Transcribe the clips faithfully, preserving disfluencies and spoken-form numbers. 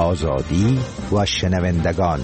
آزادی و شنوندگان.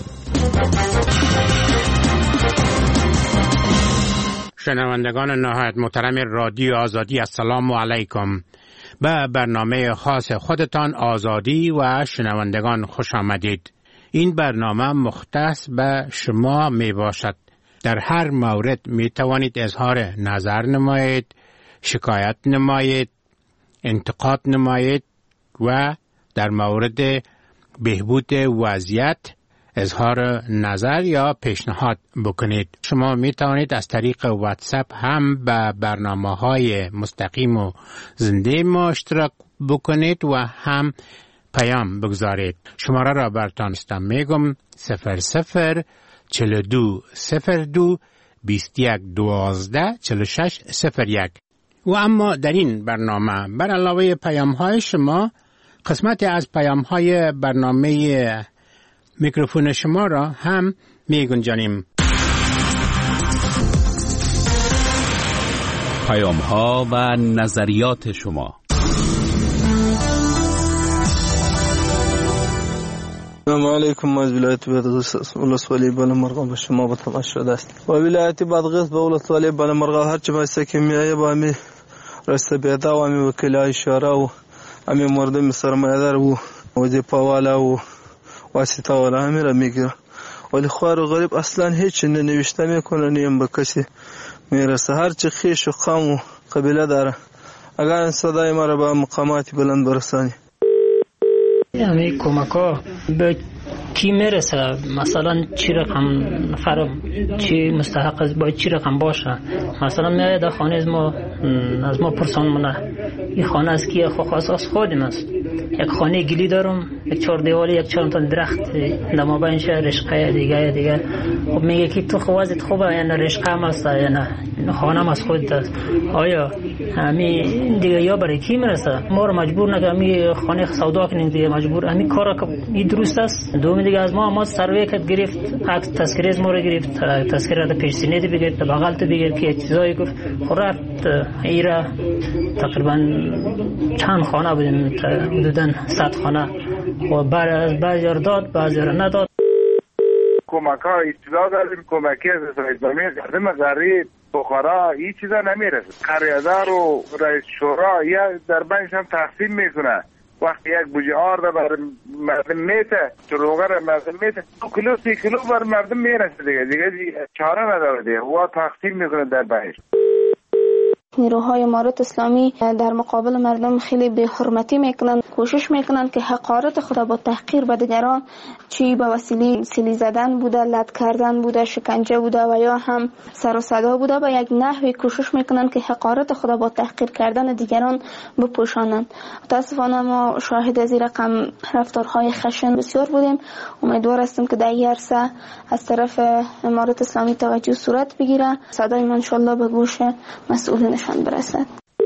شنوندگان نهایت محترم رادیو آزادی، السلام علیکم. به برنامه خاص خودتان آزادی و شنوندگان خوش آمدید. این برنامه مختص به شما می باشد. در هر مورد می توانید اظهار نظر نمایید، شکایت نمایید، انتقاد نمایید و در مورد بهبود وضعیت اظهار نظر یا پیشنهاد بکنید. شما می توانید از طریق واتساپ هم به برنامه‌های مستقیم و زنده ما اشتراک بکنید و هم پیام بگذارید. شماره را براتون استم میگم صفر صفر چهل و دو صفر دو بیست و یک دوازده چهل و شش صفر یک. و اما در این برنامه بر علاوه پیام های شما قسمتی از پیام های برنامه میکروفون شما را هم می گنجانیم. پیام ها و نظریات شما. السلام علیکم. از ولایت بادغیس ولسوالی بالامرغ به شما با تماشا است. و ولایت بادغیس به ولسوالی بالامرغ هر چه واسه که میایه با می راسته بیدا و می وکیلای اشاره و امی مردم سرمایه‌دار و وظیفه والا و واسطه والا همین را میگیره، ولی خوار و غریب اصلا هیچ ننوشته میکنه، نیم به کسی میرسه. هر چه خیش و قوم و قبیله داره، اگر این صدای ما را به مقامات بلند برسانی. همه کمک‌ها به کی میرسه؟ مثلا چی رقم نفر چی مستحق است، باید چی رقم باشه؟ مثلا میاد در خانه از ما از ما پرسان منه این خانه از کیه؟ خو خاص از خودم است. یک خانه گلی دارم، یک چهار دیوالی، یک چهار تا درخت در مابینش رشقه دیگه دیگه. خب میگه که تو خوازت خوبه یا نه رشقه هم است یا نه خانه هم از خودت است. آیا همین دیگه یا برای کی میرسه؟ ما رو مجبور نکنه می خانه سودا کنیم دیگه، مجبور همین کارا که این درست است. دوم دیگه از ما ما سروی کت گرفت، عکس تذکره از ما رو گرفت، تذکره در پیش سینه بگیر، در بغل تو بگیر که چیزایی گفت. خورد ایرا تقریبا چند خانه بودیم، حدوداً صد خانه و بعضی را داد بعضی را نداد. کمک ها ابتدا داریم، کمکی از اسرائیل بمی قدم غریب بخارا این چیزا نمیرسه. قریادار و رئیس شورا یا در بینش هم تقسیم میکنه. وقتی یک بوجه آرده بر مردم میته، چروغه را مردم میته، دو کیلو سی کیلو بر مردم میرسه دیگه دیگه, دیگه چاره نداره دیگه، و تقسیم میکنه در بینش. نیروهای امارت اسلامی در مقابل مردم خیلی به حرمتی میکنن، کوشش میکنن که حقارت خدا با تحقیر به دیگران، چی به وسیله سیلی زدن بوده، لط کردن بوده، شکنجه بوده و یا هم سر و صدا بوده، به یک نحوی کوشش میکنن که حقارت خدا با تحقیر کردن دیگران بپوشانند. متاسفانه ما شاهد از این رقم رفتارهای خشن بسیار بودیم. امیدوار هستیم که در این عرصه از طرف امارت اسلامی توجه صورت بگیره، صدای ما ان شاء الله به گوش مسئولین برسد.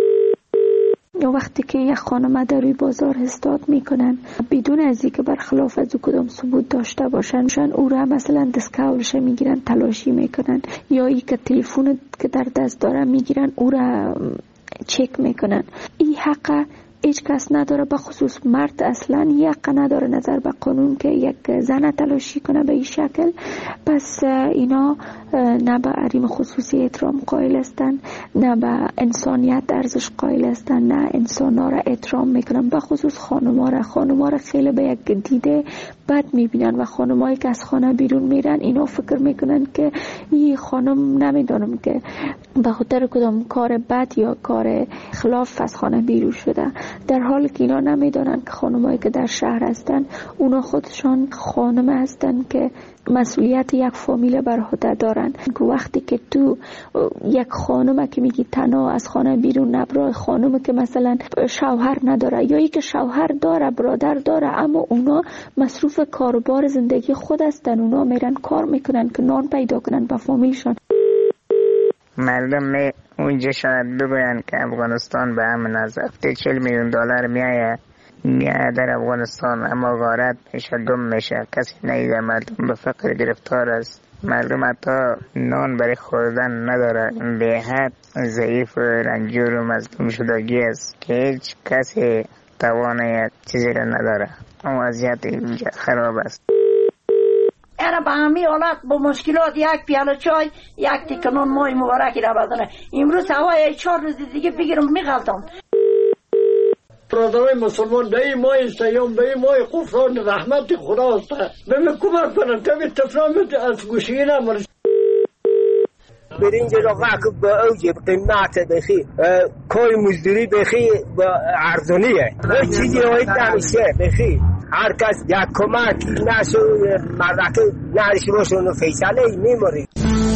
وقتی که یک خانم در روی بازار استاد میکنن بدون از اینکه برخلاف از او کدام ثبوت داشته باشن، او را مثلا دستکولش میگیرن تلاشی میکنن، یا ای که تلفن که در دست داره میگیرن او را چک میکنن. این حق هیچ کس نداره، به خصوص مرد اصلا یک نداره نظر به قانون که یک زن تلاشی کنه به این شکل. پس اینا نه به حریم خصوصی احترام قائل هستن، نه به انسانیت ارزش قائل هستن، نه انسانا را احترام میکنن، به خصوص خانما را خانما را خیلی به یک دیده بد میبینن و خانمایی که از خانه بیرون میرن اینا فکر میکنن که این خانم نمیدونم که به خاطر کدام کار بد یا کار خلاف از خانه بیرون شده، در حالی که اینا نمیدونن که خانمایی که در شهر هستن اونا خودشان خانم هستن که مسئولیت یک فامیل بر عهده دارن. که وقتی که تو یک خانم که میگی تنها از خانه بیرون نبره، خانم که مثلا شوهر نداره یا ای که شوهر داره برادر داره اما اونا مصروف کاروبار زندگی خود هستن، اونا میرن کار میکنن که نان پیدا کنن به فامیلشان. مردم می اونجا شاید بگوین که افغانستان به همین از هفته چهل میلیون دلار میایه میایه در افغانستان، اما غارت میشه، گم میشه، کسی نیده، مردم به فقر گرفتار است، مردم حتی نان برای خوردن نداره، به حد ضعیف و رنجور و مظلوم شدگی است که هیچ کسی توان چیزی را نداره. وضعیت اینجا خراب است. اینا به همین حالت با مشکلات یک پیاله چای یک تکنون مای مبارکی را بدنه. امروز هوای چهار روز دیگه بگیرم میغلطم. برادرای مسلمان به این ماه سیام به این ماه غفران رحمت خداست. به من کمک کنن که به تفرامت از گوشی نمرس. برنج را واقع با اوج قیمت بخی کوی مزدوری بخی با ارزونیه هیچ چیزی هایی نمیشه بخی هر کس یک کمک نشو مردک نرش باشون و فیصله میموری.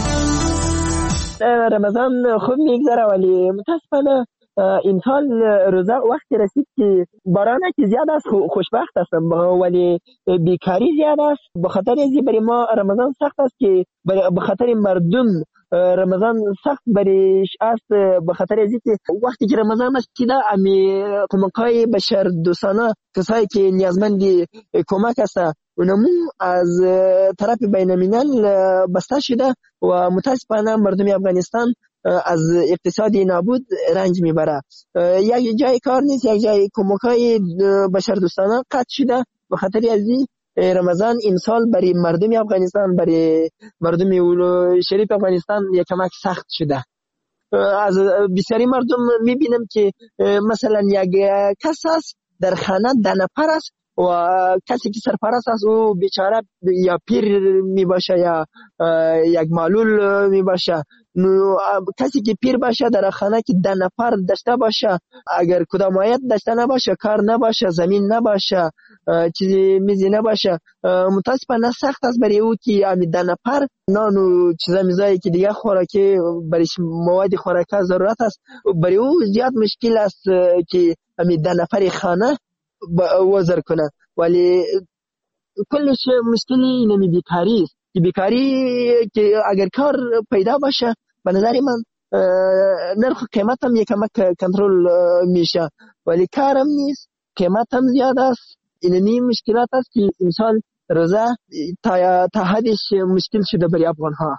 رمضان خوب میگذره ولی متاسفانه این سال روزه وقتی رسید که بارانه که زیاد است خوشبخت هستم ولی بیکاری زیاد است. به خاطر ازی برای ما رمضان سخت است که به خاطر مردم رمضان سخت بریش است. به خاطر ازی که وقتی که رمضان رسیده امی کمکای بشر دوستانه کسایی که نیازمند کمک هست اونمو از طرف بین الملل بسته شده و متاسفانه مردم افغانستان از اقتصادی نابود رنج میبره. یک جای کار نیست، یک جای کمکای بشر دوستانه قطع شده. به خاطر ازی رمضان این سال برای مردم افغانستان برای مردم شریف افغانستان یک کمک سخت شده. از بسیاری مردم میبینم که مثلا یک کس است در خانه ده نفر است و کسی که سرپرست است او بیچاره یا پیر میباشه یا یک معلول میباشه. کسی که پیر باشه در خانه که ده نفر داشته باشه اگر کدام آیت داشته نباشه کار نباشه زمین نباشه چیزی میزی نباشه متاسفانه سخت است برای او که امی ده نفر نان و چیزا میزایی که دیگه خوراکی برای مواد خوراکی ضرورت است برای او زیاد مشکل است که امی ده نفر خانه وزر کنه. ولی کلش مشکلی نمی بیکاری است که بیکاری که اگر کار پیدا باشه به نظر من نرخ قیمت هم یک کمک کنترل میشه ولی کارم نیست قیمت هم زیاد است. اینمی مشکلات است که امسال روزه تا, تا حدش مشکل شده برای افغان ها.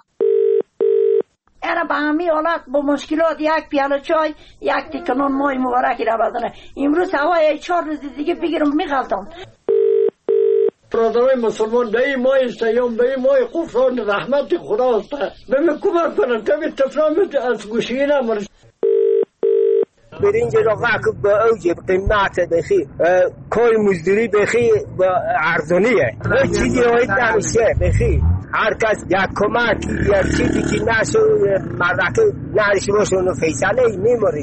اینا به همین حالت با مشکلات یک پیاله چای یک تکنون مای مبارکی را بدنه. امروز هوای چهار روز دیگه بگیرم میغلطم. برادرای مسلمان به این ماه سیام به این ماه غفران رحمت خداست. به من کمک کنن که به تفرامت از گوشی نمرس. برنج را واقع با اوج قیمت بخی کوی مزدوری بخی با ارزونیه هیچ چیزی هایی نمیشه بخی هر کس یک کمک یا چیزی که نشو مردک نرش باشون و فیصله میموری.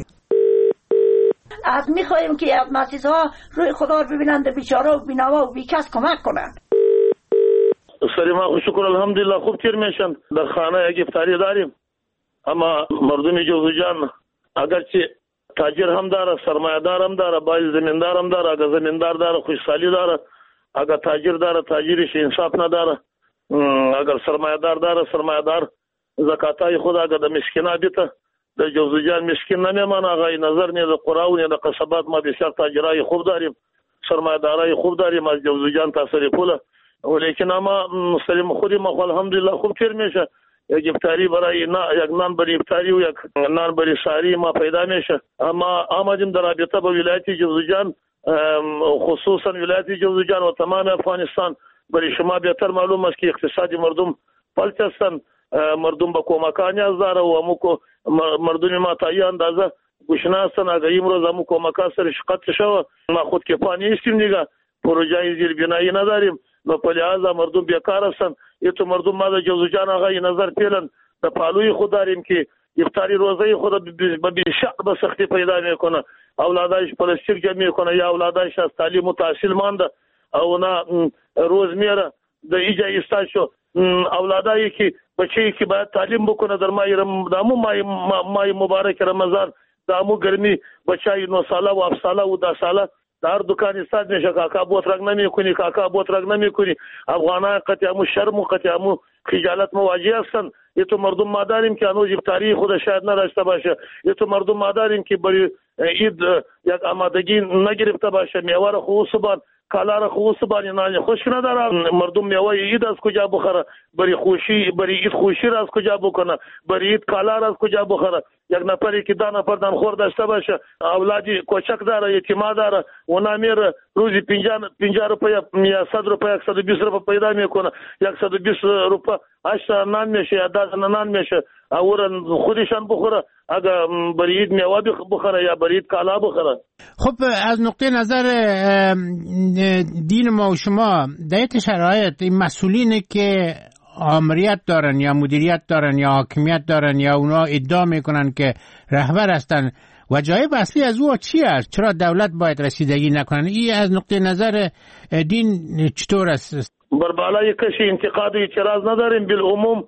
از میخواییم که از مسیحها روی خدا رو ببینند بیچاره و بینوا و بیکس کمک کنند. سلام و شکر الحمدلله خوب تیر میشن. در خانه یک افطاری داریم اما مردم جوزجان اگرچه تاجر هم داره سرمایه‌دار هم داره باید زمیندار هم داره اگر زمیندار داره خوشحالی داره اگر تاجر داره تاجرش انصاف نداره اگر سرمایه‌دار داره سرمایه‌دار زکاتای خود اگر د مسکینا بیته د جوزجان مسکین نمیمانه اغای نظر نه د قراو نه د قصبات ما بسیار تاجرای خوب داریم سرمایه‌دارای خوب داریم از جوزجان تاثیر پوله ولیکن اما مسلم خودی ما الحمدلله خوب تیر میشه. یک افطاری برای نا یک نان برای افطاری و یک نان برای ساری ما پیدا میشه. اما آمدیم در رابطه با ولایت جوزجان خصوصا ولایت جوزجان و تمام افغانستان برای شما بهتر معلوم است که اقتصادی مردم پلت هستند. مردم با کمکان نیاز داره و امو مردم ما تا یه اندازه گوشنا هستند. اگر امروز امو کمکان سر شقت شوه ما خود کفانی هستیم دیگه پروژه زیر بینایی نداریم نو په لحاظه مردم بیکار هستند. یتو مردم ما د جوزجان آقای نظر پیلن د پالوی خود داریم که افطاری روزه خود به بیشق به سختی پیدا میکنه اولادایش پلاستیک جمع میکنه یا اولادایش از تعلیم و تحصیل مانده او نه روز میره د ایجا استاشو اولادایی که بچه‌ای که باید تعلیم بکنه در ماه دامو ماه ماه مبارک رمضان دامو گرمی بچهای نه ساله و هفت ساله و ده ساله در دکان استاد میشه کاکا بوت رنگ نمیکنی کاکا بوت رنگ نمیکنی افغانان قطعا شرم و قطعا خجالت مواجه هستند. یه تو مردم ما داریم که هنوز افطاری خود شاید نداشته باشه. یه تو مردم ما داریم که برای عید یک آمادگی نگرفته باشه. میوه را خو صبح کالا را خوست بانی نان خوش نداره. مردم میوه عید از کجا بخوره؟ برای خوشی برای عید خوشی را از کجا بکنه؟ برای عید کالا را از کجا بخوره؟ یک نفری که دو نفر دانخور داشته باشه، اولادی کوچک داره، یتیما داره، اونا میره روزی پنجاه روپیه یا صد روپیه صد و بیست روپیه پیدا میکنه، صد و بیست روپیه هشت نان میشه یا ده نان میشه، اورن خودشان بخوره. اگر برای عید میوه بخوره یا برای عید کالا بخوره. خب از نقطه نظر دین ما و شما در این شرایط این مسئولینی که آمریت دارن یا مدیریت دارن یا حاکمیت دارن یا اونا ادعا میکنن که رهبر هستن، وجایب اصلی از او چی است؟ چرا دولت باید رسیدگی نکنن؟ این از نقطه نظر دین چطور است؟ بر بالای کشی انتقاد و اعتراض نداریم. بالعموم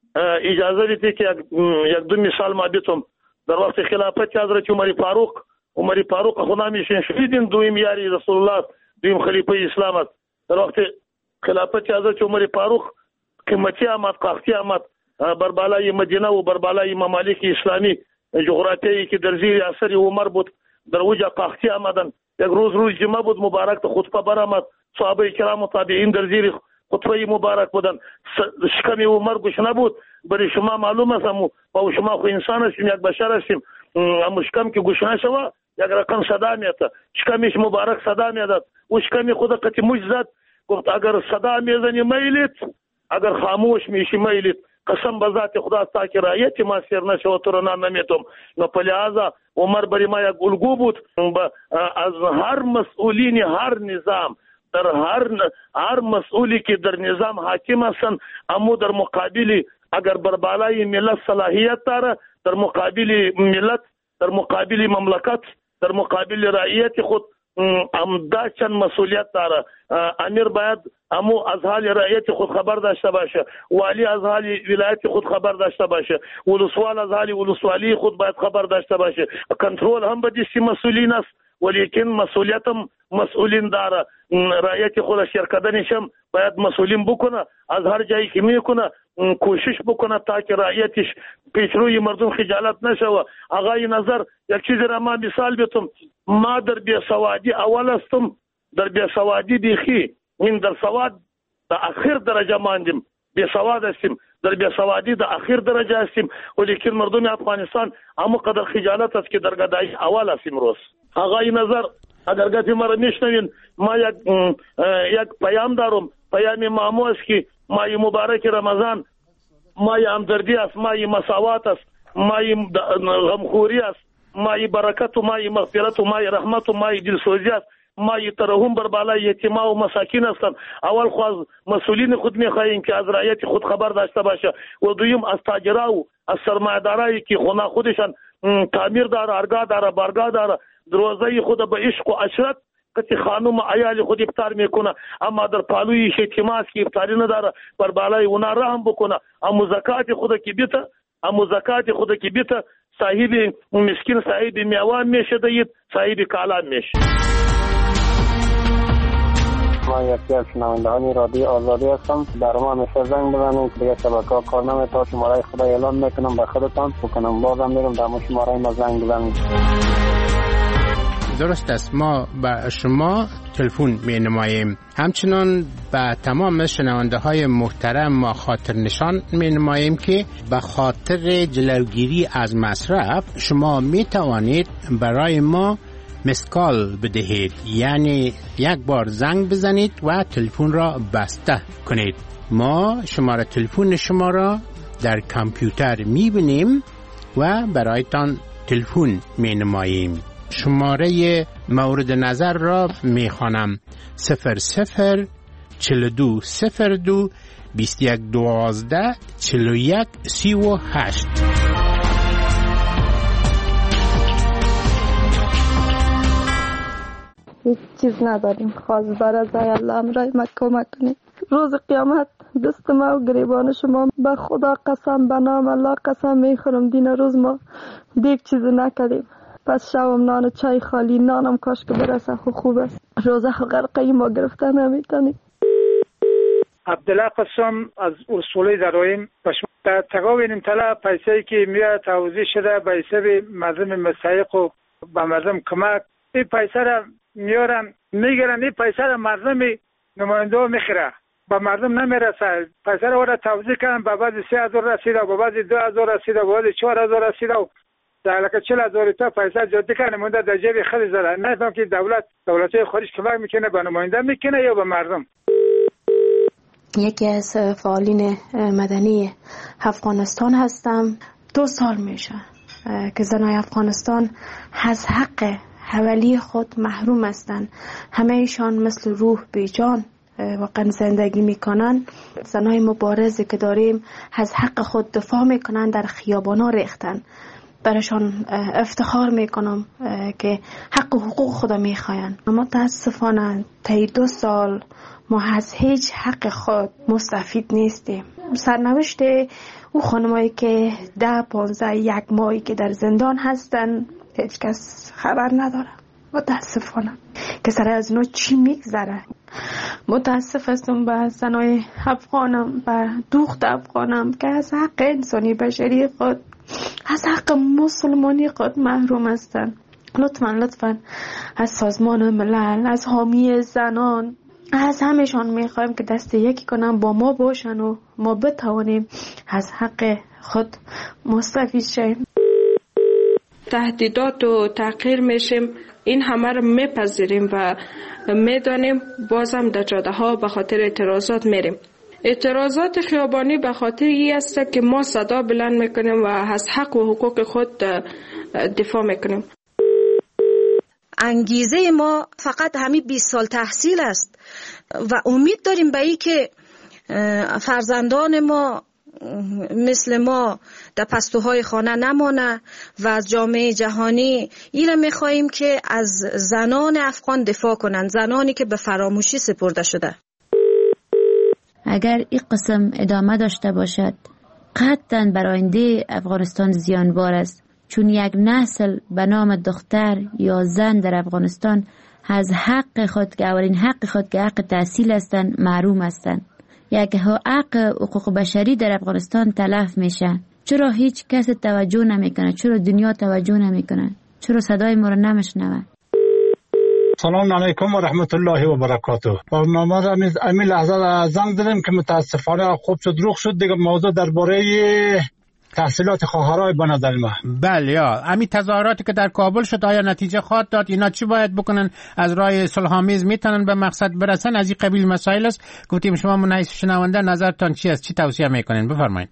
اجازه بدید که یک دو مثال ما بیتم. در وقت خلافت حضرت عمر فاروق عمر فاروق خدا میشین شهیدین دویم یاری رسول الله دویم خلیفه اسلام است. در وقت خلافت حضرت عمر فاروق قیمتی آمد، قاحطی آمد بر بالای مدینه و بر بالای ممالک اسلامی جغرافیایی که در زیر اثر عمر بود در وجه قاحطی آمدن. یک روز روز جمعه بود مبارک تا خطبه برآمد، صحابه کرام و تابعین در زیر خطبه مبارک بودن. شکم عمر گوش نبود. برای شما معلوم است امو با شما خو انسان هستیم، یک بشر هستیم، امو شکم که گوش نشوه یک رقم صدا میاد، شکمش مبارک صدا میاد. او شکم خود قتی موج زد، گفت اگر صدا میزنی میلیت، اگر خاموش میشی میلیت. قسم به ذات خدا تا که رایت ما سیر نشو تو را نمیتم. نو په لحاظه عمر برای ما یک الگو بود. از هر مسئولین هر نظام در هر هر مسئولی که در نظام حاکم هستن، امو در مقابل اگر بر بالای ملت صلاحیت داره، در مقابل ملت، در مقابل مملکت، در مقابل رعیت خود امدا چند مسئولیت داره. امیر باید امو از حال رعیت خود خبر داشته باشه، والی از حال ولایت خود خبر داشته باشه، ولسوال از حال ولسوالی خود باید خبر داشته باشه. کنترل هم به دستی مسئولین است، ولیکن مسئولیت هم مسئولین داره. رعیت خود شرکدنشم باید مسئولین بکنه، از هر جایی که میکنه کوشش بکنه تا که رعیتش پیشروی مردم خجالت نشوه. آقای نظر یک چیزی را ما مثال بیتم. ما در بیسوادی اول استم، در بیسوادی بیخی این در سواد در اخیر درجه ماندیم، بیسواد هستیم، در بیسوادی در اخیر درجه هستیم، ولیکن مردم افغانستان همو قدر خجالت است که در گدایش اول هستیم. روز آقای نظر اگر گفتی مرا میشنوین، ما یک یک پیام دارم، پیام مامو است که مای مبارک رمضان مای همدردی است، مای مساوات است، مای غمخوری است، مای برکت و مای مغفرت و مای رحمت و مای دلسوزی است، مای ترحم بر بالای یتیما و مساکین هستند. اول خو از مسئولین خود میخواهیم که از رعیت خود خبر داشته باشه، و دویم از تاجرا و از سرمایه‌دارایی که خونه خودشان تعمیر داره، ارگاه داره، بارگاه داره، دروازه خود به عشق و عشرت که خانم عیال خود افطار میکنه، اما در پالوی شیطماس که افطاری نداره بر بالای اونا رحم بکنه. اما زکات خود که بیته اما زکات خود که بیته صاحب مسکین صاحب میوه میشه دید، صاحب کالا میشه. ما یکی از شنوندهان رادیو آزادی هستم. در ما همیشه زنگ بزنید که دیگه شبکه‌ها کار نمی‌کنه. شماره خدا اعلام میکنم به خودتان بکنم، بازم میرم در مو شماره ما زنگ بزنید. درست است، ما به شما تلفن می نماییم. همچنان به تمام شنونده های محترم ما خاطر نشان می نماییم که به خاطر جلوگیری از مصرف شما می توانید برای ما مسکال بدهید، یعنی یک بار زنگ بزنید و تلفن را بسته کنید. ما شماره تلفن شما را در کامپیوتر می بینیم و برایتان تلفن می نماییم. شماره مورد نظر را می خوانم: صفر صفر چل دو صفر دو بیست یک دوازده چل و یک سی و هشت. هیچ چیز نداریم، خواست بر از الله امرای ما کمک کنید. روز قیامت دست ما و گریبان شما به خدا قسم، به نام الله قسم میخورم دین روز ما دیگه چیز نکردیم. پس شوم نان و چای خالی، نانم کاش که برسه خو خوب است. روزه غرقه ما گرفته نمیتونی. عبدالله قسم از اصولی درایم پشم در تقاوین طلا پیسایی که میاد توضیح شده به حساب مردم مستحق و به مردم کمک. این پیسه را میارن میگیرن این پیسه را مردم نماینده میخیره به مردم نمیرسه. پیسه را وارد توزیع کردن به بعد سه هزار رسیده و به بعد دو هزار رسیده و به بعد چهار هزار رسیده و در لکه چهل هزار تا پیسه جدی کنه مونده در جیب خود زده. نفهم که دولت دولت‌های خارج کمک میکنه به نماینده میکنه یا به مردم. یکی از فعالین مدنی افغانستان هستم. دو سال میشه که زنای افغانستان از حق حوالی خود محروم هستند. همه ایشان مثل روح بیجان واقعا زندگی میکنن. زنای مبارزی که داریم از حق خود دفاع میکنن، در خیابانا ریختن. برشان افتخار میکنم که حق و حقوق خدا میخواین. متاسفانه طی دو سال ما از هیچ حق خود مستفید نیستیم. سرنوشت او خانمایی که ده پانزده یک ماهی که در زندان هستن هیچ کس خبر نداره. متاسفانه که سر از اونا چی میگذره. متاسف هستم به زنای افغانم، به دوخت افغانم که از حق انسانی بشری خود، از حق مسلمانی خود محروم هستند. لطفاً لطفاً از سازمان ملل، از حامی زنان، از همشان میخوایم که دست یکی کنن با ما باشن و ما بتوانیم از حق خود مستفید شیم. تهدیدات و تحقیر میشیم، این همه رو میپذیریم و میدانیم. بازم در جاده ها به خاطر اعتراضات میریم. اعتراضات خیابانی به خاطر این است که ما صدا بلند میکنیم و از حق و حقوق خود دفاع میکنیم. انگیزه ما فقط همین بیست سال تحصیل است و امید داریم به این که فرزندان ما مثل ما در پستوهای خانه نمانه و از جامعه جهانی اینو میخواییم که از زنان افغان دفاع کنند، زنانی که به فراموشی سپرده شده. اگر این قسم ادامه داشته باشد قطعاً بر آینده افغانستان زیانبار است، چون یک نسل به نام دختر یا زن در افغانستان از حق خود که اولین حق خود که حق تحصیل هستند محروم هستند. یک حق حقوق بشری در افغانستان تلف میشه. چرا هیچ کس توجه نمیکنه؟ چرا دنیا توجه نمیکنه؟ چرا صدای ما رو نمیشنوه؟ سلام علیکم و رحمت الله و برکاته. ما امی لحظه زنگ دادیم که متاسفانه خوب شد روخ شد دیگه. موضوع درباره تحصیلات خواهرای به نظر ما. بله، یا امی تظاهراتی که در کابل شد آیا نتیجه خواهد داد؟ اینا چی باید بکنن؟ از راه صلح‌آمیز میتونن به مقصد برسن؟ از این قبیل مسائل است. گفتیم شما منعیس شنونده نظرتان چی است؟ چی توصیه میکنین؟ بفرمایید.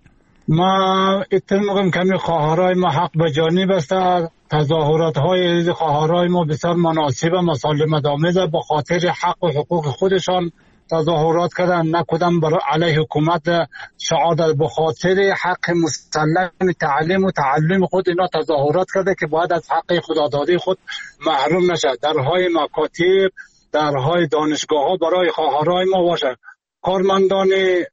ما اتفاقا کمی خواهرای ما حق به جانب است. تظاهرات های خواهرای ما بسیار مناسب و مسالمت آمیز به خاطر حق و حقوق خودشان تظاهرات کردن، نکدم برای علیه حکومت شعار در به خاطر حق مسلم تعلیم و تعلم خود اینا تظاهرات کرده که باید از حق خدادادی خود محروم نشد. درهای مکاتب، درهای دانشگاه ها برای خواهرای ما باشه. کارمندان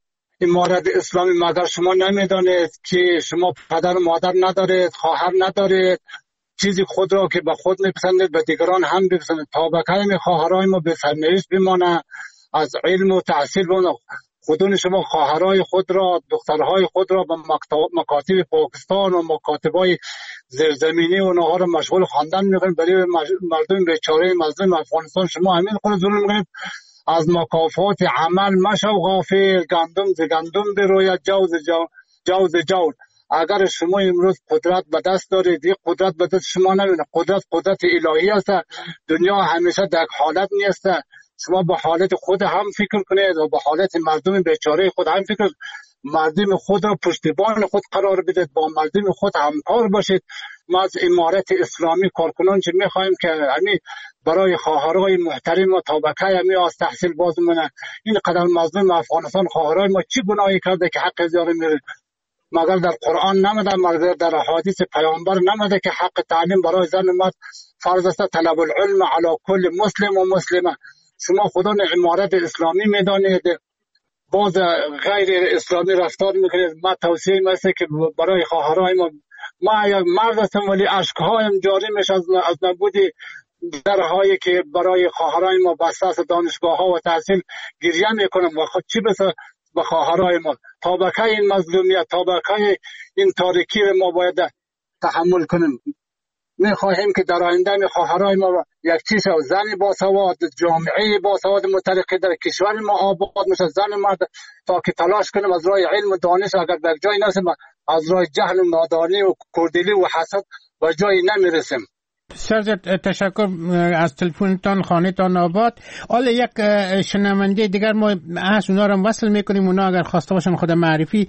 امارت اسلامی مگر شما نمیدانید که شما پدر و مادر ندارید، خواهر ندارید، چیزی خود را که به خود میپسندید به دیگران هم بپسندید. تا به کلمه خواهرای ما به سرنوشت بمانه، از علم و تحصیل بمانه. خودون شما خواهرای خود را، دخترهای خود را به مکاتب پاکستان و مکاتبای زیرزمینی و اونها را مشغول خواندن میکنید. برای مردم بیچاره مظلوم افغانستان شما همین خود ظلم میکنید. از مکافات عمل مشو غافل، گندم ز گندم بروید، جو ز جو جو ز جو. اگر شما امروز قدرت به دست دارید، این قدرت به دست شما نمیاد. قدرت قدرت الهی است. دنیا همیشه در حالت نیست. شما به حالت خود هم فکر کنید و به حالت مردم بیچاره خود هم فکر کنید. مردم خود را پشتیبان خود قرار بدید، با مردم خود همکار باشید. ما از امارت اسلامی کارکنان چه میخوایم که همین برای خواهرای محترم و طبقه همین از تحصیل باز مونه. این قدر مظلوم افغانستان خواهرای ما چی گناهی کرده که حق زیاره میره؟ مگر در قرآن نمیده، مگر در حدیث پیامبر نمیده که حق تعلیم برای زن مرد فرض است؟ طلب العلم علی کل مسلم و مسلمه. شما خودان امارت اسلامی میدانید، باز غیر اسلامی رفتار میکنید. ما توصیه میشه که برای خواهرای ما، ما یک مرد هستم ولی اشکهایم جاری میشه از از نبود درهایی که برای خواهرای ما بسته است. دانشگاه ها و تحصیل گریه میکنم و خود چی بسه به خواهرای ما. طبقه این مظلومیت، طبقه این تاریکی ما باید تحمل کنیم. میخواهیم که در آینده خواهرای ما یک چیز زن باسواد، جامعه باسواد مترقی در کشور ما آباد میشه. زن مرد تا که تلاش کنیم از راه علم و دانش، اگر در جای نرسیم از راه جهل و نادانی و کردلی و حسد و جای نمیرسیم. بسیار تشکر از تلفنتان، خانهتان آباد. حالا یک شنونده دیگر ما هست، اونا رو وصل میکنیم، اونا اگر خواسته باشن خود معرفی